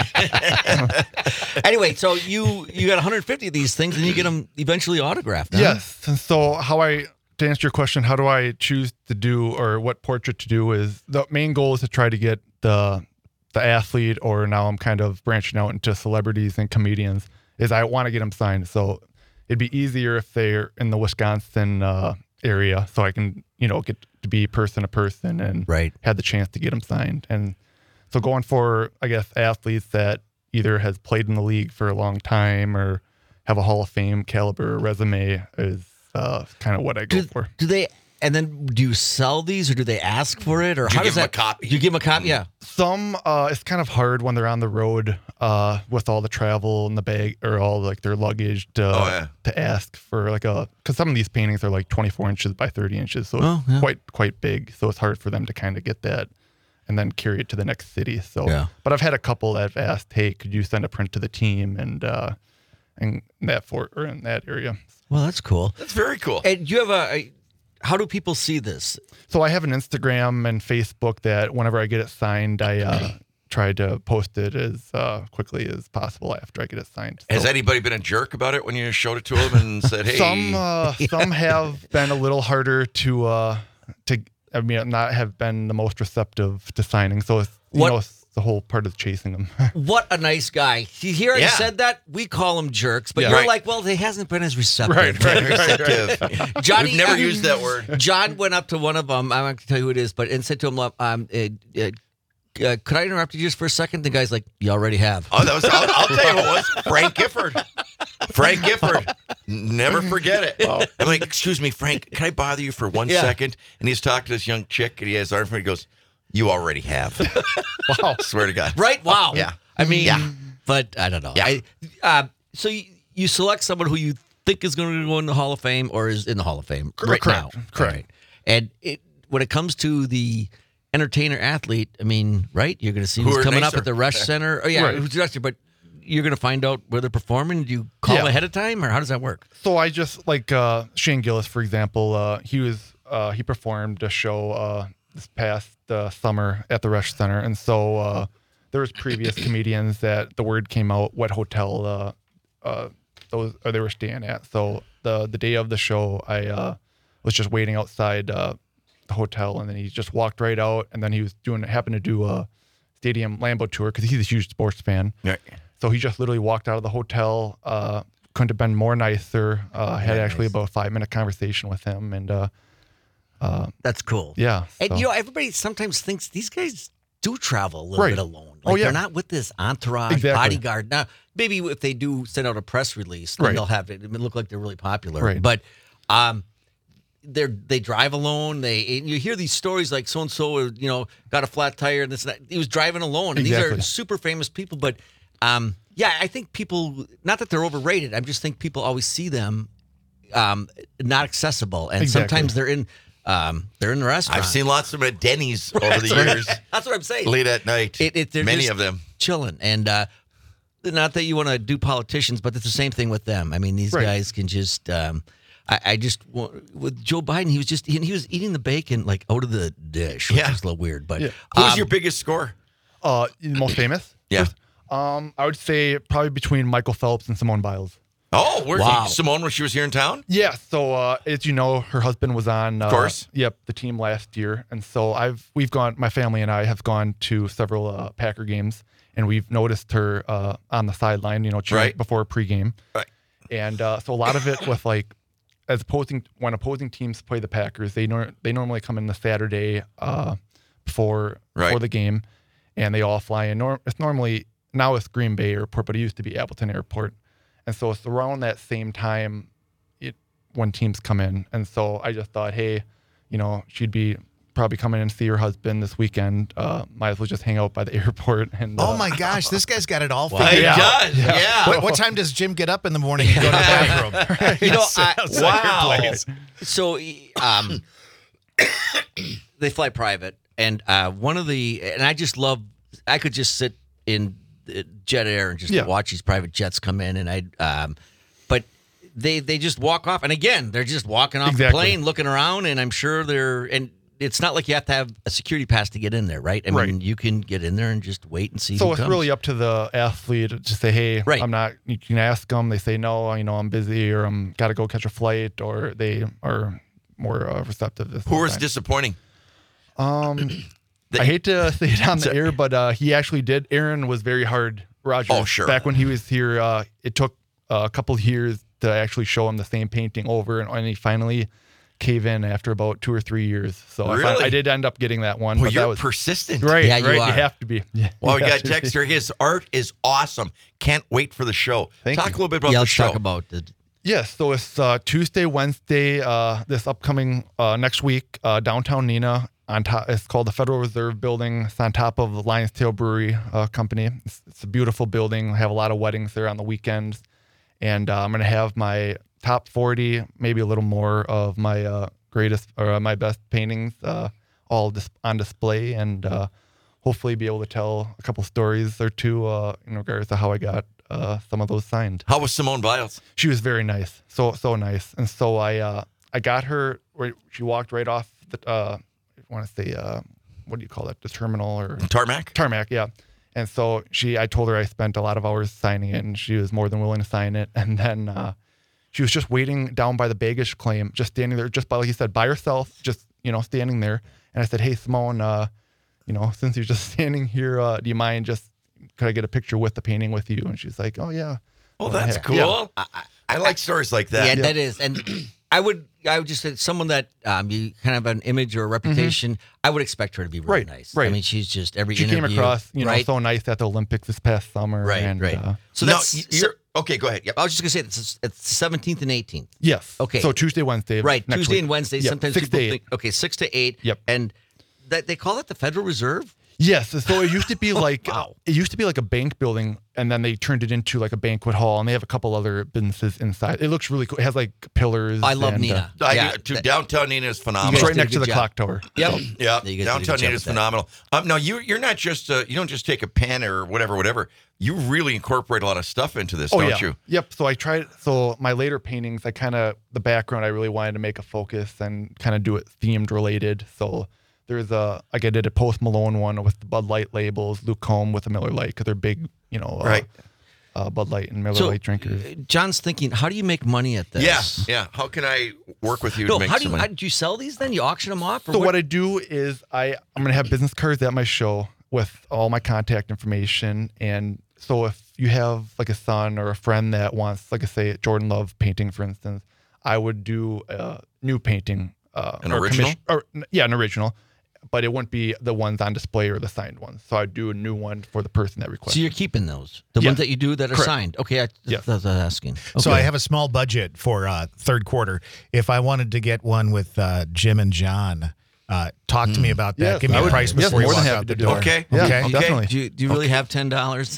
Speaker 4: Anyway, so you got 150 of these things, and you get them eventually autographed. Huh?
Speaker 5: Yes. And so to answer your question, how do I choose to do or what portrait to do is the main goal is to try to get the athlete, or now I'm kind of branching out into celebrities and comedians, is I want to get them signed. So it'd be easier if they're in the Wisconsin area, so I can, get to be person to person and
Speaker 4: Right.
Speaker 5: had the chance to get them signed. And so going for, I guess, athletes that either has played in the league for a long time or have a Hall of Fame caliber resume is kind of what I go for.
Speaker 4: Do they? And then do you sell these, or do they ask for it, or
Speaker 2: Do you
Speaker 4: how
Speaker 2: give
Speaker 4: does
Speaker 2: them
Speaker 4: that?
Speaker 2: a copy?
Speaker 4: Do you give them a copy? Yeah.
Speaker 5: Some, it's kind of hard when they're on the road with all the travel and the bag or all like their luggage to ask for because some of these paintings are like 24 inches by 30 inches. So it's quite big. So it's hard for them to kind of get that and then carry it to the next city. So,
Speaker 4: Yeah.
Speaker 5: But I've had a couple that have asked, hey, could you send a print to the team and in that area.
Speaker 4: Well, that's cool.
Speaker 2: That's very cool.
Speaker 4: And you have how do people see this?
Speaker 5: So I have an Instagram and Facebook that whenever I get it signed, I try to post it as quickly as possible after I get it signed.
Speaker 2: Has
Speaker 5: So
Speaker 2: anybody been a jerk about it when you showed it to them and said, "Hey"?
Speaker 5: some have been a little harder to not have been the most receptive to signing. So it's, it's the whole part of chasing them.
Speaker 4: What a nice guy. He already
Speaker 2: Yeah.
Speaker 4: said that. We call him jerks, but
Speaker 5: Yeah.
Speaker 4: you're
Speaker 2: Right.
Speaker 4: like, well, he hasn't been as receptive.
Speaker 2: Receptive.
Speaker 4: Johnny,
Speaker 2: We've never used that word.
Speaker 4: John went up to one of them. I'm not going to tell you who it is, but and said to him, could I interrupt you just for a second? The guy's like, you already have.
Speaker 2: Oh, that was. I'll tell you who it was. Frank Gifford. Frank Gifford. Never forget it. I'm like, excuse me, Frank, can I bother you for 1 second? And he's talking to this young chick, and he has arm. He goes, "You already have."
Speaker 5: Wow.
Speaker 2: Swear to God.
Speaker 4: Right? Wow.
Speaker 2: Yeah.
Speaker 4: I mean,
Speaker 2: Yeah.
Speaker 4: but I don't know.
Speaker 2: Yeah.
Speaker 4: So you select someone who you think is going to go in the Hall of Fame or is in the Hall of Fame right
Speaker 5: Correct.
Speaker 4: now.
Speaker 5: Correct.
Speaker 4: All right. And when it comes to the entertainer athlete, I mean, right? You're going to see
Speaker 2: Who
Speaker 4: who's
Speaker 2: are
Speaker 4: coming up
Speaker 2: nicer.
Speaker 4: at the Rush Center. Oh, yeah,
Speaker 5: Right.
Speaker 4: who's nicer, but you're going to find out where they're performing. Do you call
Speaker 5: Yeah.
Speaker 4: ahead of time, or how does that work?
Speaker 5: So I just like Shane Gillis, for example. He performed a show this past summer at the Rush Center, and so there was previous comedians that the word came out what hotel they were staying at. So the day of the show, I was just waiting outside the hotel, and then he just walked right out, and then he was happened to do a Stadium Lambeau tour because he's a huge sports fan.
Speaker 2: Right.
Speaker 5: So he just literally walked out of the hotel. Couldn't have been more nicer. Had actually about a 5-minute conversation with him, and
Speaker 4: That's cool.
Speaker 5: yeah.
Speaker 4: And
Speaker 5: so-
Speaker 4: you know, everybody sometimes thinks these guys do travel a little
Speaker 5: Right.
Speaker 4: bit alone.
Speaker 5: Oh, yeah.
Speaker 4: They're not with this entourage,
Speaker 5: Exactly.
Speaker 4: bodyguard. Now, maybe if they do send out a press release, then
Speaker 5: Right.
Speaker 4: they'll have it. It look like they're really popular.
Speaker 5: Right.
Speaker 4: But they drive alone. And you hear these stories like so and so, got a flat tire and this and that. He was driving alone. And these
Speaker 5: Exactly.
Speaker 4: are super famous people. But yeah, I think people, not that they're overrated. I just think people always see them not accessible, and
Speaker 5: Exactly.
Speaker 4: sometimes they're in the restaurant.
Speaker 2: I've seen lots of them at Denny's over the years,
Speaker 4: That's what I'm saying.
Speaker 2: late at night.
Speaker 4: They're
Speaker 2: Many
Speaker 4: just
Speaker 2: of them.
Speaker 4: chilling, and not that you want to do politicians, but it's the same thing with them. I mean, these
Speaker 5: Right.
Speaker 4: guys can just. I just with Joe Biden, he was eating the bacon like out of the dish, which
Speaker 2: Yeah.
Speaker 4: is a little weird. But
Speaker 5: Yeah.
Speaker 2: Who's your biggest score?
Speaker 5: most famous?
Speaker 2: Yeah.
Speaker 5: I would say probably between Michael Phelps and Simone Biles.
Speaker 2: Oh, where's
Speaker 4: Wow.
Speaker 2: Simone when she was here in town?
Speaker 5: Yeah. So as you know, her husband was on, of
Speaker 2: course.
Speaker 5: Yep, the team last year, and so my family and I have gone to several Packer games, and we've noticed her on the sideline, cheering
Speaker 2: Right.
Speaker 5: before pregame.
Speaker 2: Right.
Speaker 5: And so a lot of it with like, when opposing teams play the Packers, they normally come in the Saturday before the game, and they all fly in. It's normally now it's Green Bay Airport, but it used to be Appleton Airport, and so it's around that same time when teams come in. And so I just thought, hey, she'd be probably coming in to see her husband this weekend. Might as well just hang out by the airport. And
Speaker 1: Oh my gosh, this guy's got it all
Speaker 2: He
Speaker 1: figured out.
Speaker 2: does. Yeah.
Speaker 1: What time does Jim get up in the morning and go to the bathroom? Sounds like your
Speaker 2: Wow.
Speaker 1: place.
Speaker 4: So they fly private, and I could just sit in jet air and just watch these private jets come in, and but they just walk off, and again, they're just walking off the
Speaker 5: Exactly.
Speaker 4: plane, looking around, and I'm sure and it's not like you have to have a security pass to get in there, right? I mean,
Speaker 5: Right.
Speaker 4: you can get in there and just wait and see
Speaker 5: So
Speaker 4: who
Speaker 5: it's
Speaker 4: comes.
Speaker 5: really up to the athlete to say, hey,
Speaker 4: Right.
Speaker 5: I'm not, you can ask them. They say, no, I'm busy, or I'm got to go catch a flight, or they are more receptive.
Speaker 2: Who was disappointing?
Speaker 5: I hate to say it on the air, but he actually did. Aaron was very hard, Roger.
Speaker 2: Oh, sure.
Speaker 5: Back when he was here, it took a couple of years to actually show him the same painting over, and he finally cave in after about 2 or 3 years. So
Speaker 2: Really?
Speaker 5: I did end up getting that one.
Speaker 2: Well,
Speaker 5: but
Speaker 2: you're
Speaker 5: that was
Speaker 2: persistent.
Speaker 5: right.
Speaker 4: Yeah, you
Speaker 5: right.
Speaker 4: are.
Speaker 5: You have to be. Yeah,
Speaker 2: Well, we
Speaker 5: you
Speaker 2: got
Speaker 5: have to be.
Speaker 2: Dexter. His art is awesome. Can't wait for the show.
Speaker 5: Thank
Speaker 2: Talk
Speaker 5: you.
Speaker 2: a little bit about
Speaker 4: Yeah,
Speaker 2: the
Speaker 4: let's
Speaker 2: show.
Speaker 4: talk about the.
Speaker 5: Yes, so it's Tuesday, Wednesday, this upcoming next week, downtown Neenah. On top, it's called the Federal Reserve Building. It's on top of the Lion's Tail Brewery Company. It's a beautiful building. I have a lot of weddings there on the weekends, and I'm going to have my top 40, maybe a little more of my greatest or my best paintings all on display, and hopefully be able to tell a couple stories or two in regards to how I got some of those signed.
Speaker 2: How was Simone Biles?
Speaker 5: She was very nice, so nice, and so I got her. She walked right off the I want to say what do you call it? The terminal or
Speaker 2: Tarmac?
Speaker 5: tarmac, yeah. And so I told her I spent a lot of hours signing it, and she was more than willing to sign it. And then she was just waiting down by the baggage claim, just standing there, just by, like you said, by herself, just, standing there. And I said, hey, Simone, since you're just standing here, do you mind could I get a picture with the painting with you? And she's like, oh, yeah.
Speaker 2: Oh, that's cool.
Speaker 5: Yeah.
Speaker 2: I like stories like that.
Speaker 4: Yeah, that is. And I would just say someone that you kind of have an image or a reputation, I would expect her to be really nice.
Speaker 5: Right.
Speaker 4: I mean, she's just every
Speaker 5: She
Speaker 4: interview.
Speaker 5: came across,
Speaker 4: right?
Speaker 5: so nice at the Olympics this past summer.
Speaker 4: Right,
Speaker 5: and,
Speaker 4: right. So
Speaker 2: No,
Speaker 4: that's
Speaker 2: okay, go ahead. Yep.
Speaker 4: I was just gonna say it's 17th and 18th.
Speaker 5: Yes.
Speaker 4: Okay.
Speaker 5: So Tuesday, Wednesday.
Speaker 4: Right,
Speaker 5: next
Speaker 4: Tuesday
Speaker 5: week.
Speaker 4: and Wednesday.
Speaker 5: Yep,
Speaker 4: Sometimes
Speaker 5: 6 to
Speaker 4: people
Speaker 5: 8.
Speaker 4: think, okay, 6 to 8.
Speaker 5: Yep.
Speaker 4: And that they call it the Federal Reserve.
Speaker 5: Yes. So it used to be like
Speaker 4: Wow.
Speaker 5: it used to be like a bank building, and then they turned it into like a banquet hall, and they have a couple other businesses inside. It looks really cool. It has like pillars.
Speaker 4: I love
Speaker 5: and,
Speaker 4: Nina. Yeah,
Speaker 2: Downtown Nina is
Speaker 4: You
Speaker 2: phenomenal.
Speaker 4: guys
Speaker 5: It's right
Speaker 4: did a
Speaker 5: next to
Speaker 4: good
Speaker 5: the
Speaker 4: job.
Speaker 5: clock tower.
Speaker 4: Yep.
Speaker 2: Yeah,
Speaker 4: You guys did a good
Speaker 2: downtown
Speaker 4: job
Speaker 2: Nina
Speaker 4: with
Speaker 2: is
Speaker 4: that.
Speaker 2: phenomenal. No, you're not just you don't just take a pen or whatever. You really incorporate a lot of stuff into this, don't you?
Speaker 5: Yep. So I tried. So my later paintings, the background, I really wanted to make a focus and kind of do it themed related. So there's I did a Post Malone one with the Bud Light labels, Luke Combs with a Miller Lite, because they're big,
Speaker 2: Right.
Speaker 5: Bud Light and Miller
Speaker 4: So
Speaker 5: Lite drinkers.
Speaker 4: John's thinking, how do you make money at this?
Speaker 2: Yeah. How can I work with you
Speaker 4: No,
Speaker 2: to make
Speaker 4: how do
Speaker 2: some
Speaker 4: you
Speaker 2: money?
Speaker 4: do you sell these then? You auction them off? Or
Speaker 5: So what I do is I'm going to have business cards at my show with all my contact information. And so if you have like a son or a friend that wants, like I say, Jordan Love painting, for instance, I would do a new painting.
Speaker 2: An
Speaker 5: or
Speaker 2: original?
Speaker 5: An original. But it wouldn't be the ones on display or the signed ones. So I'd do a new one for the person that requests.
Speaker 4: So you're keeping those, the
Speaker 5: Yeah.
Speaker 4: ones that you do that are
Speaker 5: Correct.
Speaker 4: signed. Okay, I
Speaker 5: Yes.
Speaker 4: was asking.
Speaker 6: So
Speaker 4: Okay.
Speaker 6: I have a small budget for third quarter. If I wanted to get one with Jim and John, talk to me about that.
Speaker 5: Yes,
Speaker 6: Give me
Speaker 5: I
Speaker 6: a
Speaker 5: would-
Speaker 6: price
Speaker 5: yes,
Speaker 6: before you
Speaker 5: more than
Speaker 6: walk
Speaker 5: happy
Speaker 6: out the
Speaker 5: to do
Speaker 6: door.
Speaker 5: it.
Speaker 2: Okay.
Speaker 5: Yeah,
Speaker 6: Okay.
Speaker 5: definitely.
Speaker 4: Do you really have $10?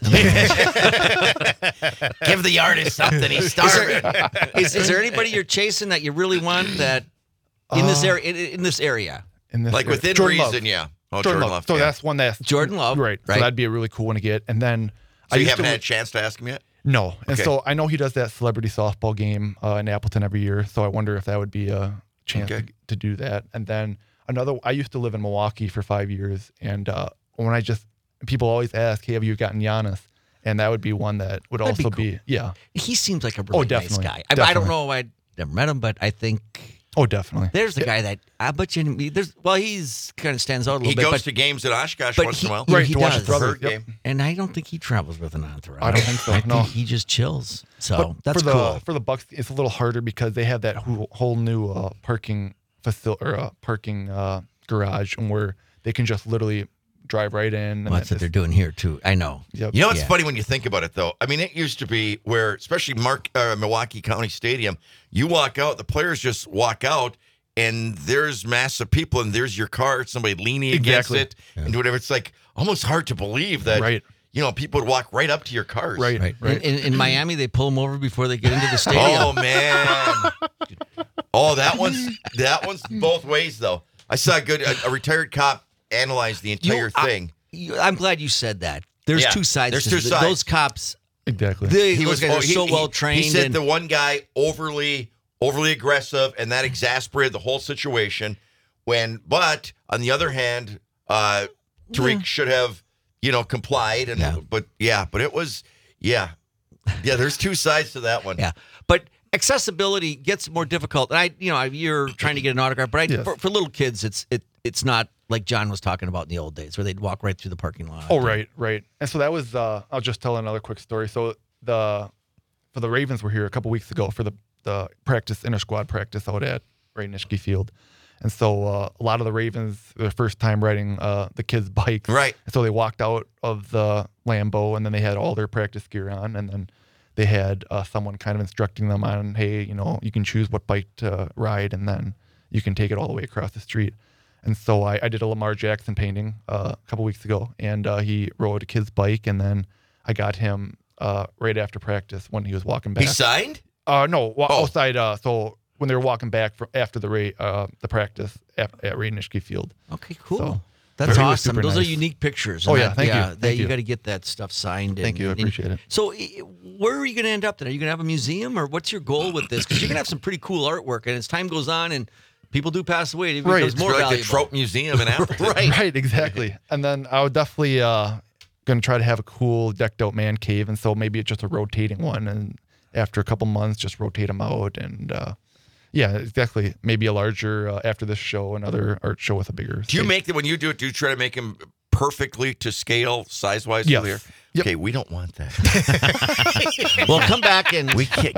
Speaker 2: Give the artist something. He's starving.
Speaker 4: Is there anybody you're chasing that you really want that in this area? In this area,
Speaker 5: In this
Speaker 2: Like
Speaker 5: area.
Speaker 2: within
Speaker 5: Jordan
Speaker 2: reason,
Speaker 5: Love.
Speaker 2: yeah. Oh,
Speaker 5: Jordan Love. So
Speaker 2: yeah.
Speaker 5: that's one that's
Speaker 4: Jordan Love,
Speaker 5: Right.
Speaker 4: right.
Speaker 5: So that'd be a really cool one to get. And then
Speaker 2: So you
Speaker 5: used
Speaker 2: haven't
Speaker 5: to-
Speaker 2: had a chance to ask him yet?
Speaker 5: No. And
Speaker 2: Okay.
Speaker 5: so I know he does that celebrity softball game in Appleton every year. So I wonder if that would be a chance
Speaker 2: Okay.
Speaker 5: to do that. And then I used to live in Milwaukee for 5 years. And when people always ask, hey, have you gotten Giannis? And that would be one that would
Speaker 4: That'd be
Speaker 5: also
Speaker 4: cool.
Speaker 5: be, yeah.
Speaker 4: he seems like a really nice
Speaker 5: definitely.
Speaker 4: guy. I don't
Speaker 5: Definitely.
Speaker 4: know. I'd never met him, but I think
Speaker 5: Oh, definitely.
Speaker 4: there's the guy that I bet you. He's kind of stands out a little
Speaker 2: He
Speaker 4: bit.
Speaker 2: goes
Speaker 4: but,
Speaker 2: to games at Oshkosh
Speaker 4: but
Speaker 2: once
Speaker 4: he-
Speaker 2: in a while.
Speaker 4: yeah,
Speaker 5: Right,
Speaker 4: he
Speaker 5: to watch
Speaker 4: does.
Speaker 5: his brother.
Speaker 2: Third
Speaker 5: Yep.
Speaker 2: game.
Speaker 4: and I don't think he travels with an entourage.
Speaker 5: I don't think so,
Speaker 4: I
Speaker 5: no.
Speaker 4: think he just chills. So
Speaker 5: But
Speaker 4: that's
Speaker 5: for the,
Speaker 4: cool.
Speaker 5: For the Bucks, it's a little harder because they have that whole new parking facility or parking garage, and where they can just literally drive right in. And
Speaker 4: Well, that's what they're doing here too. I know.
Speaker 5: Yep.
Speaker 2: You know what's
Speaker 4: Yeah.
Speaker 2: funny when you think about it, though? I mean, it used to be where, especially Milwaukee County Stadium, you walk out, the players just walk out, and there's massive people, and there's your car, somebody leaning
Speaker 5: Exactly.
Speaker 2: against it, and whatever. It's like almost hard to believe that,
Speaker 5: Right.
Speaker 2: People would walk right up to your cars.
Speaker 5: Right.
Speaker 4: Right. In Miami, they pull them over before they get into the stadium.
Speaker 2: Oh man. Oh, that one's both ways though. I saw a retired cop analyze the entire thing.
Speaker 4: I'm glad you said that. There's
Speaker 2: Yeah,
Speaker 4: two sides.
Speaker 2: there's
Speaker 4: to
Speaker 2: two
Speaker 4: this.
Speaker 2: sides.
Speaker 4: Those cops,
Speaker 5: Exactly.
Speaker 4: those guys are so well trained.
Speaker 2: He said
Speaker 4: and
Speaker 2: the one guy overly aggressive, and that exasperated the whole situation. But on the other hand, Tariq should have, complied. But it was, there's two sides to that one.
Speaker 4: yeah, but accessibility gets more difficult. And you're trying to get an autograph, but
Speaker 5: Yes.
Speaker 4: for little kids, it's not like John was talking about in the old days, where they'd walk right through the parking lot.
Speaker 5: Oh, right. And so that was, I'll just tell another quick story. So for the Ravens were here a couple weeks ago for the practice, inter-squad practice out at Ray Nitschke Field. And so a lot of the Ravens, their first time riding the kids' bikes.
Speaker 2: Right.
Speaker 5: And so they walked out of the Lambeau, and then they had all their practice gear on. And then they had someone kind of instructing them on, hey, you can choose what bike to ride, and then you can take it all the way across the street. And so I did a Lamar Jackson painting a couple weeks ago, and he rode a kid's bike, and then I got him right after practice when he was walking back.
Speaker 2: He signed?
Speaker 5: No, outside. So when they were walking back after the practice at Ray Nitschke Field.
Speaker 4: Okay, cool.
Speaker 5: So,
Speaker 4: That's
Speaker 5: he was
Speaker 4: awesome.
Speaker 5: super
Speaker 4: Those are
Speaker 5: nice.
Speaker 4: unique pictures.
Speaker 5: Oh,
Speaker 4: And
Speaker 5: yeah, thank you. Thank
Speaker 4: you
Speaker 5: you.
Speaker 4: got to get that stuff signed.
Speaker 5: Thank you. I appreciate it.
Speaker 4: So, where are you going to end up then? Are you going to have a museum, or what's your goal with this? Because you're going to have some pretty cool artwork, and as time goes on and people do pass away, it becomes
Speaker 5: Right.
Speaker 2: It's
Speaker 4: more
Speaker 2: like
Speaker 4: valuable.
Speaker 2: the Trope Museum in Appleton.
Speaker 4: Right.
Speaker 5: Right, exactly. And then I would definitely, going to try to have a cool decked out man cave. And so maybe it's just a rotating one. And after a couple months, just rotate them out. And yeah, exactly. Maybe a larger, after this show, another art show with a bigger.
Speaker 2: Do you
Speaker 5: stage.
Speaker 2: make them, when you do it, do you try to make them perfectly to scale size-wise?
Speaker 5: Yes.
Speaker 2: Clear?
Speaker 5: Yep.
Speaker 2: Okay, we don't want that.
Speaker 4: Well, come back and
Speaker 2: We can't.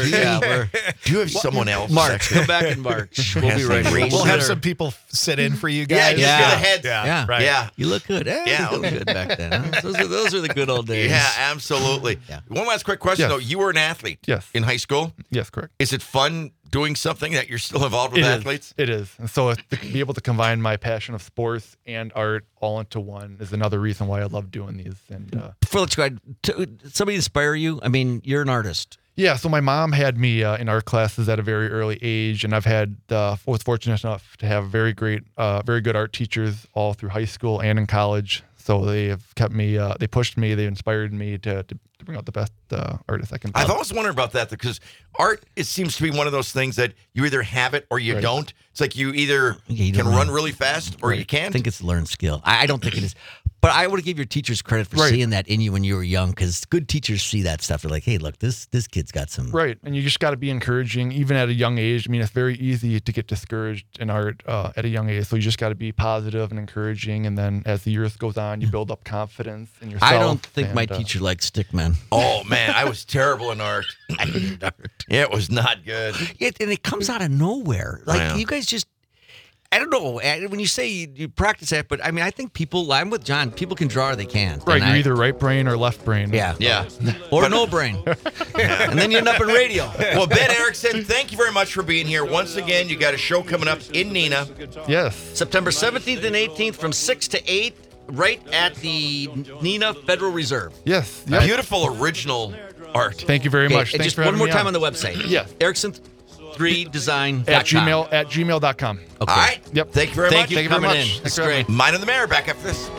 Speaker 2: Do you have someone else?
Speaker 4: March. Come back in March. We'll be right here.
Speaker 6: We'll have some people sit in for you
Speaker 2: Yeah,
Speaker 6: guys.
Speaker 2: just
Speaker 4: Yeah.
Speaker 2: get the heads.
Speaker 4: Yeah.
Speaker 6: Right.
Speaker 2: Yeah.
Speaker 4: You look good.
Speaker 2: Yeah.
Speaker 4: You look good back then. Huh? Those are the good old days.
Speaker 2: Yeah, absolutely.
Speaker 4: Yeah.
Speaker 2: One last quick question,
Speaker 5: Yes.
Speaker 2: though. You were an athlete
Speaker 5: Yes.
Speaker 2: in high school.
Speaker 5: Yes, correct.
Speaker 2: Is it fun doing something that you're still involved with
Speaker 5: It is.
Speaker 2: athletes?
Speaker 5: It is. And so to be able to combine my passion of sports and art all into one is another reason why I love doing these. And
Speaker 4: Before let's go, somebody inspire you? I mean, you're an artist.
Speaker 5: yeah, so my mom had me in art classes at a very early age, and I've had was fortunate enough to have very good art teachers all through high school and in college. So they have kept me, they pushed me, they inspired me to bring out the best artists I can.
Speaker 2: I've always wondered about that because art, it seems to be one of those things that you either have it or you
Speaker 5: Right.
Speaker 2: don't. It's like you either
Speaker 4: Yeah, you
Speaker 2: can
Speaker 4: don't
Speaker 2: run
Speaker 4: know.
Speaker 2: really fast or you
Speaker 4: I
Speaker 2: can't.
Speaker 4: think it's a learned skill. I don't think it is. But I would give your teachers credit for
Speaker 5: Right.
Speaker 4: seeing that in you when you were young, because good teachers see that stuff. They're like, hey, look, this kid's got some.
Speaker 5: Right, and you just got to be encouraging, even at a young age. I mean, it's very easy to get discouraged in art at a young age. So you just got to be positive and encouraging, and then as the years goes on, you build up confidence in yourself.
Speaker 4: I don't think my
Speaker 5: and,
Speaker 4: teacher liked stickmen.
Speaker 2: Oh, man, I was terrible in art. Yeah, it was not good.
Speaker 4: And it comes out of nowhere. Like,
Speaker 2: Yeah.
Speaker 4: you guys just, I don't know. When you say you practice that, but I mean, I think people, I'm with John, people can draw or they can't.
Speaker 5: Right,
Speaker 4: And
Speaker 5: you're
Speaker 4: I-
Speaker 5: either right brain or left brain.
Speaker 4: Yeah.
Speaker 2: Yeah.
Speaker 4: Or no brain. And then you end up in radio.
Speaker 2: Well, Ben Erickson, thank you very much for being here. Once again, you got a show coming up in Neenah.
Speaker 5: Yes.
Speaker 4: September 17th and 18th from 6 to 8, right at the Neenah Federal Reserve.
Speaker 5: Yes. Yep.
Speaker 2: Beautiful original art.
Speaker 5: Thank you very
Speaker 4: Okay,
Speaker 5: much.
Speaker 4: and
Speaker 5: Thanks
Speaker 4: just
Speaker 5: for
Speaker 4: one
Speaker 5: having
Speaker 4: more
Speaker 5: me
Speaker 4: time on the
Speaker 5: on.
Speaker 4: website.
Speaker 5: Yes.
Speaker 4: Erickson3design.com.
Speaker 5: At gmail.com.
Speaker 4: Okay.
Speaker 2: All right.
Speaker 5: Yep.
Speaker 2: Thank you very
Speaker 4: Thank
Speaker 2: much.
Speaker 4: you
Speaker 5: Thank
Speaker 4: for
Speaker 5: you very
Speaker 4: coming
Speaker 5: much.
Speaker 4: in.
Speaker 5: Thanks
Speaker 4: It's
Speaker 5: for having
Speaker 4: great.
Speaker 2: Mind on the Mayor, back after this.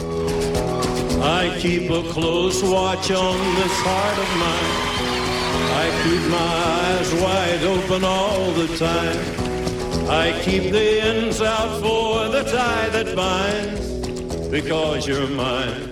Speaker 7: I keep a close watch on this heart of mine. I keep my eyes wide open all the time. I keep the ends out for the tie that binds, because you're mine.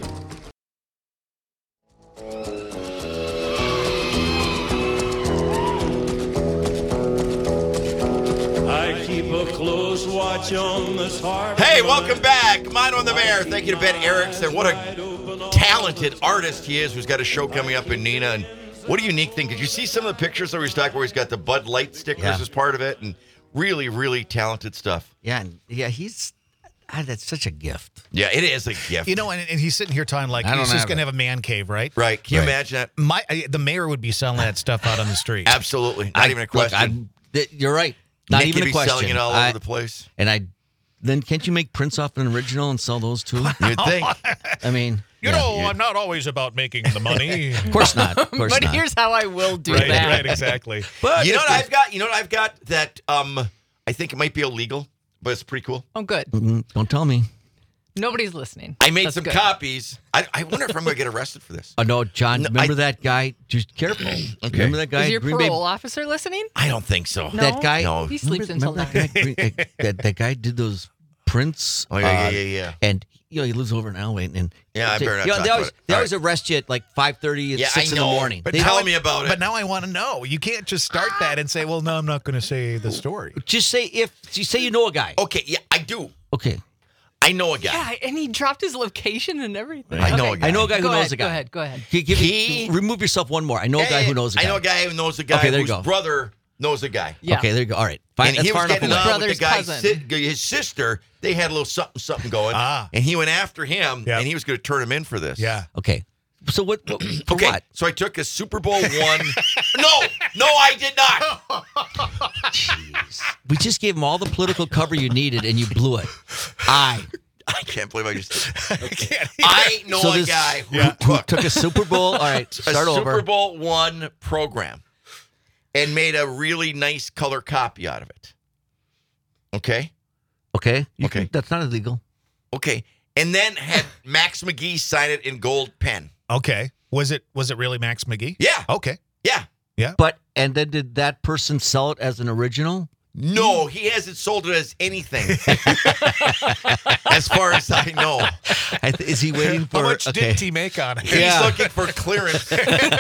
Speaker 7: I keep a close watch on this heart.
Speaker 2: Hey,
Speaker 7: of
Speaker 2: welcome
Speaker 7: mine.
Speaker 2: back. Mind on the Mayor. Thank you to Ben Erickson. What a talented artist he is, who's got a show coming up in Neenah. And what a unique thing. Did you see some of the pictures that he's talking where he's got the Bud Light stickers
Speaker 4: Yeah.
Speaker 2: as part of it? And really, really talented stuff.
Speaker 4: Yeah, he's, that's such a gift.
Speaker 2: Yeah, it is a gift.
Speaker 6: You know, and he's sitting here talking like
Speaker 4: I don't
Speaker 6: he's just
Speaker 4: have
Speaker 6: going to
Speaker 4: it.
Speaker 6: have a man cave, right?
Speaker 2: Right. Can you
Speaker 4: Right.
Speaker 2: imagine that?
Speaker 6: The mayor would be selling that stuff out on the street.
Speaker 2: Absolutely. Not even a question.
Speaker 4: You're right. Not
Speaker 2: Nick
Speaker 4: even
Speaker 2: could
Speaker 4: a
Speaker 2: be
Speaker 4: question.
Speaker 2: selling it all over the place.
Speaker 4: And then can't you make prints off an original and sell those too?
Speaker 2: You'd think.
Speaker 4: I mean,
Speaker 6: You
Speaker 4: yeah.
Speaker 6: know, I'm not always about making the money.
Speaker 4: Of course not. Of course
Speaker 8: But
Speaker 4: not.
Speaker 8: here's how I will do
Speaker 6: right,
Speaker 8: that.
Speaker 6: right, exactly.
Speaker 4: But
Speaker 2: You know
Speaker 4: if
Speaker 2: what I've got? You know what I've got that I think it might be illegal, but it's pretty cool.
Speaker 8: Oh, good.
Speaker 4: Don't tell me.
Speaker 8: Nobody's listening.
Speaker 2: I made
Speaker 8: That's
Speaker 2: some
Speaker 8: good.
Speaker 2: copies. I wonder if I'm going to get arrested for this.
Speaker 4: Oh no, John.
Speaker 2: No,
Speaker 4: remember
Speaker 2: I-
Speaker 4: that guy? Just careful. Remember that guy?
Speaker 8: Is your
Speaker 4: at Green Bay?
Speaker 8: parole officer listening?
Speaker 2: I don't think so.
Speaker 8: No.
Speaker 4: That guy.
Speaker 2: No.
Speaker 8: He sleeps until
Speaker 4: remember
Speaker 8: 9.
Speaker 4: that guy? that guy did those prints.
Speaker 2: Oh, yeah.
Speaker 4: And he lives over in Alway, and
Speaker 2: Yeah, I better not
Speaker 4: they
Speaker 2: talk
Speaker 4: always
Speaker 2: about it.
Speaker 4: they
Speaker 2: All
Speaker 4: always
Speaker 2: right.
Speaker 4: arrest you at like 5:30 at
Speaker 2: Yeah,
Speaker 4: 6
Speaker 2: I
Speaker 4: in the
Speaker 2: know.
Speaker 4: morning.
Speaker 2: But
Speaker 4: They-
Speaker 2: tell me about it.
Speaker 6: But now I want to know. You can't just start that and say, well, no, I'm not going to say the story.
Speaker 4: just say if you say you know a guy.
Speaker 2: Okay, yeah, I do.
Speaker 4: Okay.
Speaker 2: I know a guy.
Speaker 8: Yeah, and he dropped his location and everything.
Speaker 2: I know
Speaker 8: Okay.
Speaker 2: a guy.
Speaker 4: I know a guy who
Speaker 8: Go
Speaker 4: knows
Speaker 8: ahead,
Speaker 4: a guy.
Speaker 8: Go ahead.
Speaker 4: Remove yourself one more. I know a guy who knows a guy.
Speaker 2: I know a guy who knows a guy
Speaker 4: Okay, there you
Speaker 2: whose
Speaker 4: go.
Speaker 2: brother knows a guy.
Speaker 8: Yeah.
Speaker 4: Okay, there you go. All right. Fine.
Speaker 2: And
Speaker 4: That's
Speaker 2: he
Speaker 4: far
Speaker 2: was
Speaker 4: enough
Speaker 2: getting
Speaker 4: away.
Speaker 2: on with the
Speaker 8: Brother's
Speaker 2: guy's
Speaker 8: cousin.
Speaker 2: his sister. They had a little something going.
Speaker 6: Ah.
Speaker 2: And he went after him,
Speaker 6: Yeah.
Speaker 2: and he was going to turn him in for this.
Speaker 6: Yeah.
Speaker 4: Okay. So what? For
Speaker 2: Okay,
Speaker 4: what?
Speaker 2: so I took a Super Bowl one. No, I did not.
Speaker 4: We just gave him all the political cover you needed, and you blew it.
Speaker 2: I can't believe I just. I know
Speaker 4: So
Speaker 2: a
Speaker 4: this-
Speaker 2: guy who
Speaker 4: who took a Super Bowl. All right,
Speaker 2: a
Speaker 4: start over.
Speaker 2: Super Bowl one program and made a really nice color copy out of it. Okay.
Speaker 4: Okay.
Speaker 2: Okay.
Speaker 4: That's not illegal.
Speaker 2: Okay. And then had Max McGee sign it in gold pen.
Speaker 6: Okay. Was it really Max McGee?
Speaker 2: Yeah.
Speaker 6: Okay.
Speaker 2: Yeah.
Speaker 4: But and then did that person sell it as an original?
Speaker 2: No, he hasn't sold it as anything. As far as I know.
Speaker 4: Is he waiting for?
Speaker 6: How much did he make on it?
Speaker 2: He's looking for clearance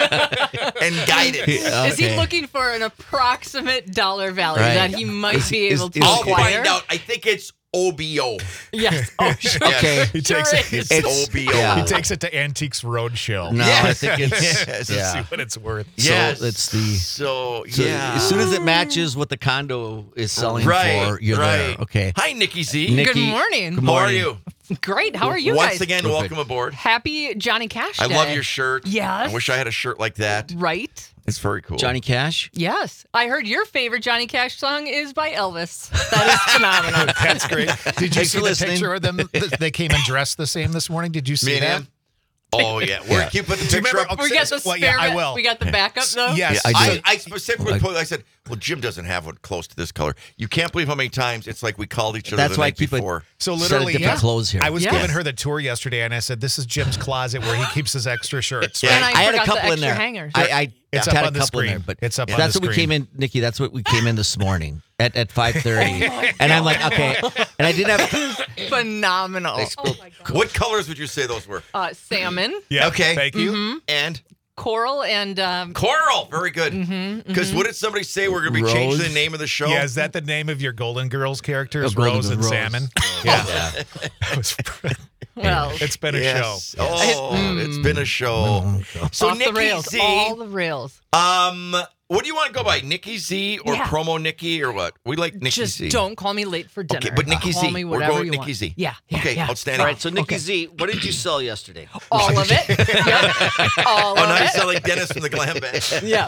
Speaker 2: and guidance.
Speaker 8: Is he looking for an approximate dollar value
Speaker 4: Right.
Speaker 8: that he might be able to
Speaker 2: I'll
Speaker 8: acquire?
Speaker 2: find out. I think it's OBO.
Speaker 8: Yes. Oh, sure.
Speaker 4: Okay.
Speaker 6: He
Speaker 8: Sure
Speaker 6: takes
Speaker 8: is.
Speaker 6: it.
Speaker 2: It's OBO.
Speaker 4: yeah.
Speaker 6: He takes it to Antiques Roadshow.
Speaker 4: No,
Speaker 2: Yes.
Speaker 4: I think it's
Speaker 2: Yes.
Speaker 6: To see
Speaker 4: yeah.
Speaker 6: what it's worth.
Speaker 2: Yes.
Speaker 4: So it's the.
Speaker 2: So,
Speaker 4: So
Speaker 2: yeah.
Speaker 4: as soon as it matches what the condo is selling
Speaker 2: right,
Speaker 4: for, you're
Speaker 2: right.
Speaker 4: there. Okay.
Speaker 2: Hi, Nikki Z.
Speaker 4: Nikki,
Speaker 8: Good morning.
Speaker 4: Good
Speaker 2: How are
Speaker 4: morning.
Speaker 2: you?
Speaker 8: Great. How are you
Speaker 2: Once
Speaker 8: guys?
Speaker 2: again,
Speaker 4: Good.
Speaker 2: welcome aboard.
Speaker 8: Happy Johnny Cash
Speaker 2: I
Speaker 8: Day.
Speaker 2: love your shirt.
Speaker 8: Yes.
Speaker 2: I wish I had a shirt like that.
Speaker 8: Right?
Speaker 2: It's very cool.
Speaker 4: Johnny Cash.
Speaker 8: Yes. I heard your favorite Johnny Cash song is by Elvis. That is phenomenal.
Speaker 6: That's great. Did you
Speaker 4: Thanks
Speaker 6: see
Speaker 4: for
Speaker 6: the
Speaker 4: listening.
Speaker 6: picture of them? They came and dressed the same this morning. Did you see
Speaker 2: Me and
Speaker 6: that?
Speaker 2: him. Oh, yeah. Where
Speaker 4: Yeah.
Speaker 2: can you put the
Speaker 6: Do you
Speaker 2: picture
Speaker 6: remember-
Speaker 2: up?
Speaker 8: We got the
Speaker 6: Well,
Speaker 8: spare.
Speaker 6: yeah, I will.
Speaker 8: We got the backup though.
Speaker 6: Yes.
Speaker 4: Yeah, I did.
Speaker 2: I specifically put, I said, well, Jim doesn't have one close to this color. You can't believe how many times it's like we called each other
Speaker 4: That's
Speaker 2: the
Speaker 4: why I
Speaker 2: night
Speaker 4: keep it.
Speaker 2: before.
Speaker 6: So
Speaker 4: set of
Speaker 6: literally,
Speaker 4: different clothes here.
Speaker 6: I was
Speaker 8: Yes.
Speaker 6: giving her the tour yesterday, and I said, "This is Jim's closet where he keeps his extra shirts."
Speaker 2: Yeah.
Speaker 8: And I
Speaker 4: had a
Speaker 8: forgot the
Speaker 4: couple in
Speaker 8: extra
Speaker 4: there.
Speaker 8: hangers.
Speaker 4: I
Speaker 6: It's
Speaker 4: had
Speaker 6: up
Speaker 4: a
Speaker 6: on the
Speaker 4: couple in
Speaker 6: screen.
Speaker 4: there, but
Speaker 6: It's up on
Speaker 4: that's
Speaker 6: the
Speaker 4: what we
Speaker 6: screen.
Speaker 4: came in, Nikki. That's what we came in this morning at 5:30, and I'm like, okay, and I didn't have.
Speaker 8: Phenomenal.
Speaker 2: What colors would you say those were?
Speaker 8: Salmon,
Speaker 6: Yeah.
Speaker 2: Okay.
Speaker 6: Thank you.
Speaker 2: And
Speaker 8: coral, and
Speaker 2: coral. Very good. Because what did somebody say? We're going to be changing
Speaker 4: Rose.
Speaker 2: the name of the show?
Speaker 6: Yeah, is that the name of your Golden Girls characters,
Speaker 4: Golden
Speaker 6: Rose and
Speaker 4: Girls.
Speaker 6: Salmon?
Speaker 4: Yeah.
Speaker 6: That was-
Speaker 8: well,
Speaker 6: it's been a
Speaker 2: Yes.
Speaker 6: show.
Speaker 2: Oh, it's been a show. So
Speaker 8: off
Speaker 2: Nikki
Speaker 8: the rails.
Speaker 2: Z,
Speaker 8: All the rails.
Speaker 2: what do you want to go by? Nikki Z or
Speaker 8: Yeah.
Speaker 2: Promo Nikki or what? We like Nikki
Speaker 8: Just
Speaker 2: Z.
Speaker 8: don't call me late for dinner.
Speaker 2: Okay, but Nikki
Speaker 8: call
Speaker 2: Z.
Speaker 8: me
Speaker 2: We're
Speaker 8: whatever
Speaker 2: going
Speaker 8: you
Speaker 2: Nikki
Speaker 8: want.
Speaker 2: Z.
Speaker 8: Yeah.
Speaker 2: Okay,
Speaker 8: yeah.
Speaker 2: outstanding.
Speaker 4: All right, so Nikki Z, what did you sell yesterday?
Speaker 8: All of it. Yep. All
Speaker 2: Oh,
Speaker 8: of
Speaker 2: now you're
Speaker 8: it.
Speaker 2: selling Dennis from the Glam Band.
Speaker 8: Yeah.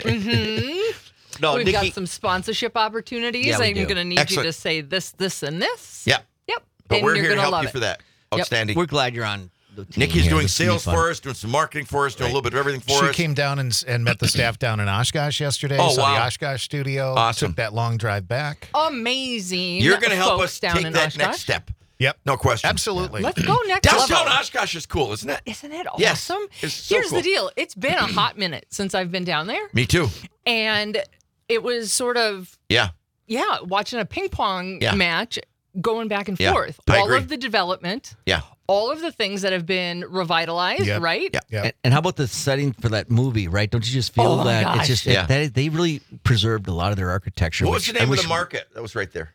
Speaker 8: Mm-hmm.
Speaker 4: No,
Speaker 8: We've
Speaker 4: Nikki.
Speaker 8: got some sponsorship opportunities.
Speaker 4: Yeah, we
Speaker 8: I'm
Speaker 4: do.
Speaker 8: going to need
Speaker 2: Excellent.
Speaker 8: you to say this, this, and this.
Speaker 2: Yeah.
Speaker 8: Yep.
Speaker 2: But
Speaker 8: and
Speaker 2: we're
Speaker 8: you're
Speaker 2: here to
Speaker 8: gonna
Speaker 2: help
Speaker 8: love
Speaker 2: you
Speaker 8: it.
Speaker 2: for that.
Speaker 8: Yep.
Speaker 2: Outstanding.
Speaker 4: We're glad you're on. The team
Speaker 2: Nikki's
Speaker 4: here.
Speaker 2: doing
Speaker 4: This is gonna be
Speaker 2: sales
Speaker 4: fun.
Speaker 2: for us, doing some marketing for us, doing a little bit of everything for
Speaker 6: She
Speaker 2: us.
Speaker 6: came down and met the staff down in Oshkosh yesterday.
Speaker 2: Oh,
Speaker 6: so
Speaker 2: wow.
Speaker 6: the Oshkosh studio.
Speaker 2: Awesome.
Speaker 6: Took that long drive back.
Speaker 8: Amazing.
Speaker 2: You're going to help
Speaker 8: folks
Speaker 2: us
Speaker 8: down
Speaker 2: take
Speaker 8: in
Speaker 2: that
Speaker 8: Oshkosh.
Speaker 2: next step.
Speaker 6: Yep.
Speaker 2: No question.
Speaker 6: Absolutely.
Speaker 8: Let's go next
Speaker 2: Downtown
Speaker 8: level.
Speaker 2: Oshkosh is cool, isn't it?
Speaker 8: Isn't it
Speaker 2: Yes,
Speaker 8: awesome?
Speaker 2: it's so
Speaker 8: Here's
Speaker 2: cool.
Speaker 8: the deal. It's been a hot minute since I've been down there.
Speaker 2: Me too.
Speaker 8: And it was sort of,
Speaker 2: Yeah.
Speaker 8: watching a ping pong
Speaker 2: Yeah.
Speaker 8: match going back and
Speaker 2: Yeah,
Speaker 8: forth.
Speaker 2: I
Speaker 8: All
Speaker 2: agree.
Speaker 8: of the development,
Speaker 2: Yeah.
Speaker 8: all of the things that have been revitalized,
Speaker 6: Yep.
Speaker 8: right?
Speaker 2: Yeah.
Speaker 6: Yeah.
Speaker 4: And how about the setting for that movie, right? Don't you just feel
Speaker 8: Oh, my
Speaker 4: that
Speaker 8: gosh.
Speaker 4: it's just
Speaker 2: Yeah.
Speaker 4: that they really preserved a lot of their architecture.
Speaker 2: What was
Speaker 4: which
Speaker 2: the
Speaker 4: I
Speaker 2: name of
Speaker 4: wish-
Speaker 2: the market that was right there?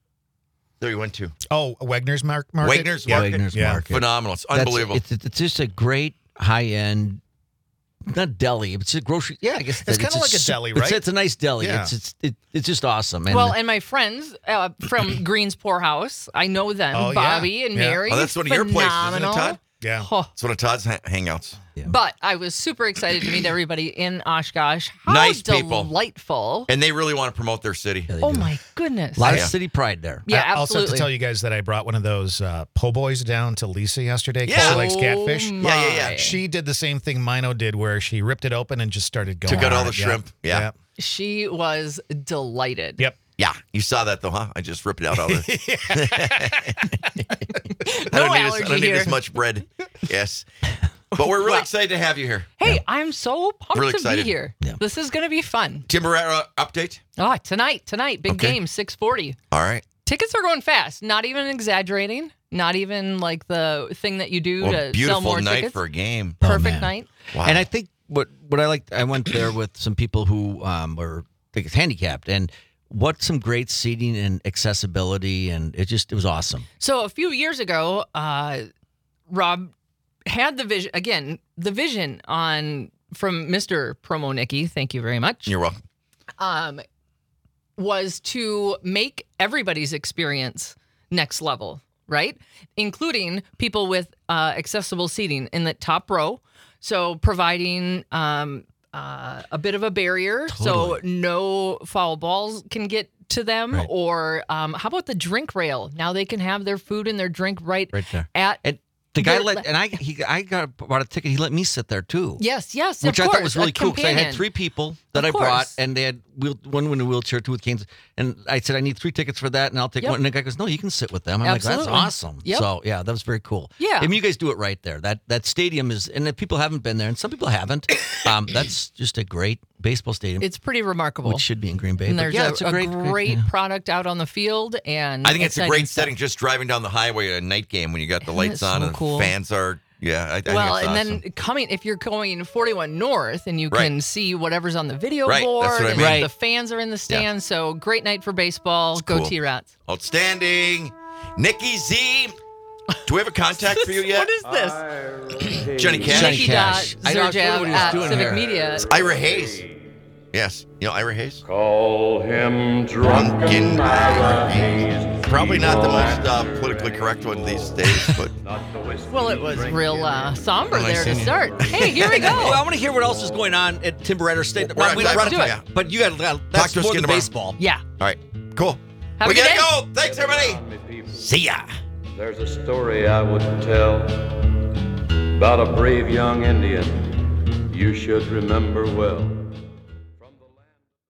Speaker 2: There you went to.
Speaker 6: Oh, Wegner's Market.
Speaker 2: Wegner's
Speaker 6: Yeah.
Speaker 2: Market.
Speaker 4: Wagner's
Speaker 6: Yeah.
Speaker 4: Market.
Speaker 2: Phenomenal. It's
Speaker 4: That's-
Speaker 2: unbelievable.
Speaker 4: It's just a great high end, not deli. It's a grocery. Yeah, I guess
Speaker 6: It's kinda like a deli, right?
Speaker 4: It's a nice deli.
Speaker 6: Yeah.
Speaker 4: It's just awesome. And
Speaker 8: Well, and my friends from Green's Poorhouse, I know them,
Speaker 6: Oh, yeah.
Speaker 8: Bobby and
Speaker 6: Yeah.
Speaker 8: Mary.
Speaker 2: Oh, that's one of your places, isn't it,
Speaker 8: phenomenal.
Speaker 2: Todd?
Speaker 6: Yeah.
Speaker 8: Oh,
Speaker 2: It's one of Todd's hangouts.
Speaker 8: but I was super excited to meet everybody in Oshkosh. How
Speaker 2: Nice people.
Speaker 8: delightful.
Speaker 2: And they really want to promote their city.
Speaker 8: Oh my goodness.
Speaker 4: a lot
Speaker 2: Yeah.
Speaker 4: of city pride there.
Speaker 8: Yeah,
Speaker 6: I also have
Speaker 8: absolutely.
Speaker 6: to tell you guys that I brought one of those po' boys down to Lisa yesterday. 'cause
Speaker 2: Yeah.
Speaker 6: She likes catfish.
Speaker 8: my.
Speaker 2: Yeah.
Speaker 6: She did the same thing Mino did, where she ripped it open and just started going.
Speaker 2: Took out all
Speaker 6: on
Speaker 2: the
Speaker 6: it.
Speaker 2: shrimp. Yeah.
Speaker 6: Yep.
Speaker 8: She was delighted.
Speaker 6: Yep.
Speaker 2: Yeah. You saw that though, huh? I just ripped it out all the
Speaker 8: No
Speaker 2: I
Speaker 8: allergy
Speaker 2: don't need
Speaker 8: here.
Speaker 2: as much bread. Yes. But we're really
Speaker 8: Well-
Speaker 2: excited to have you here.
Speaker 8: Hey, I'm so pumped
Speaker 2: Really
Speaker 8: to
Speaker 2: excited.
Speaker 8: be here.
Speaker 4: Yeah.
Speaker 8: This is going to be fun.
Speaker 2: Timberera update.
Speaker 8: Oh, tonight, big
Speaker 2: Okay.
Speaker 8: game, 6:40.
Speaker 2: All right.
Speaker 8: Tickets are going fast. Not even exaggerating. Not even like the thing that you do
Speaker 2: Well,
Speaker 8: to sell
Speaker 2: beautiful
Speaker 8: more
Speaker 2: night
Speaker 8: tickets.
Speaker 2: for a game.
Speaker 8: Perfect
Speaker 4: man.
Speaker 8: night.
Speaker 2: Wow.
Speaker 4: And I think what I liked, I went there with some people who were I think it's handicapped, and what some great seating and accessibility, and it was awesome.
Speaker 8: So a few years ago, Rob had the vision on from Mr. Promo Nikki. Thank you very much.
Speaker 2: You're welcome.
Speaker 8: Was to make everybody's experience next level, right? Including people with accessible seating in the top row. So providing a bit of a barrier so no foul balls can get to them.
Speaker 4: Right.
Speaker 8: Or how about the drink rail? Now they can have their food and their drink right
Speaker 4: there.
Speaker 8: at.
Speaker 4: And the guy
Speaker 8: They're-
Speaker 4: I bought a ticket. He let me sit there too.
Speaker 8: Yes,
Speaker 4: Which
Speaker 8: of
Speaker 4: I
Speaker 8: course,
Speaker 4: thought was really
Speaker 8: a
Speaker 4: cool because I had
Speaker 8: companion.
Speaker 4: 3 people that
Speaker 8: Of
Speaker 4: I brought,
Speaker 8: course.
Speaker 4: and they had one in a wheelchair, 2 with canes. And I said, I need 3 tickets for that, and I'll take
Speaker 8: Yep.
Speaker 4: one. And the guy goes, no, you can sit with them. I'm
Speaker 8: Absolutely.
Speaker 4: like, that's awesome.
Speaker 8: Yep.
Speaker 4: So, yeah, that was very cool.
Speaker 8: Yeah.
Speaker 4: I mean, you guys do it right there. That stadium is, and if people haven't been there, and some people haven't, that's just a great baseball stadium,
Speaker 8: It's pretty remarkable.
Speaker 4: which should be in Green Bay.
Speaker 8: And
Speaker 4: But
Speaker 8: there's
Speaker 4: yeah,
Speaker 8: a
Speaker 4: it's a great
Speaker 8: great product out on the field, and
Speaker 2: I think it's a
Speaker 8: exciting
Speaker 2: great
Speaker 8: stuff.
Speaker 2: setting just driving down the highway at a night game when you got the
Speaker 8: Isn't
Speaker 2: lights
Speaker 8: it
Speaker 2: on
Speaker 8: so
Speaker 2: and
Speaker 8: cool?
Speaker 2: fans are. Yeah, I think
Speaker 8: Well,
Speaker 2: it's
Speaker 8: and
Speaker 2: awesome.
Speaker 8: then if you're going 41 North, and you
Speaker 2: Right.
Speaker 8: can see whatever's on the video
Speaker 2: Right, that's
Speaker 8: board,
Speaker 2: what I
Speaker 8: and
Speaker 2: mean.
Speaker 4: Right.
Speaker 8: the fans are in the stands. So great night for baseball. Go
Speaker 2: cool.
Speaker 8: T-Rats.
Speaker 2: Outstanding. Nikki Z. Do we have a contact for you yet?
Speaker 8: What is this?
Speaker 2: Johnny Cash.
Speaker 4: Johnny
Speaker 8: Nikki
Speaker 4: Cash. I know, I was wondering
Speaker 8: Zerjab
Speaker 4: what he was
Speaker 8: at
Speaker 4: doing
Speaker 8: Civic
Speaker 4: here.
Speaker 8: Media.
Speaker 2: Ira Hayes. Yes. You know Ira Hayes?
Speaker 7: Call him drunken Ira Hayes.
Speaker 2: Probably not the most politically correct one these days, but
Speaker 8: Well, it was real somber
Speaker 2: Nice
Speaker 8: there to
Speaker 2: seeing you.
Speaker 8: start. Hey, here we go.
Speaker 4: Well, I want to hear what else is going on at Timber State.
Speaker 2: We're on time.
Speaker 8: do it.
Speaker 2: Yeah.
Speaker 4: But you got
Speaker 2: Talk
Speaker 4: that's
Speaker 2: to us
Speaker 4: more
Speaker 2: again
Speaker 4: than
Speaker 2: tomorrow.
Speaker 4: baseball.
Speaker 8: Yeah.
Speaker 2: all right. Cool.
Speaker 8: Have
Speaker 2: we
Speaker 8: a good
Speaker 2: gotta
Speaker 8: day.
Speaker 2: go. Thanks, everybody. See ya.
Speaker 7: There's a story I would tell about a brave young Indian you should remember well.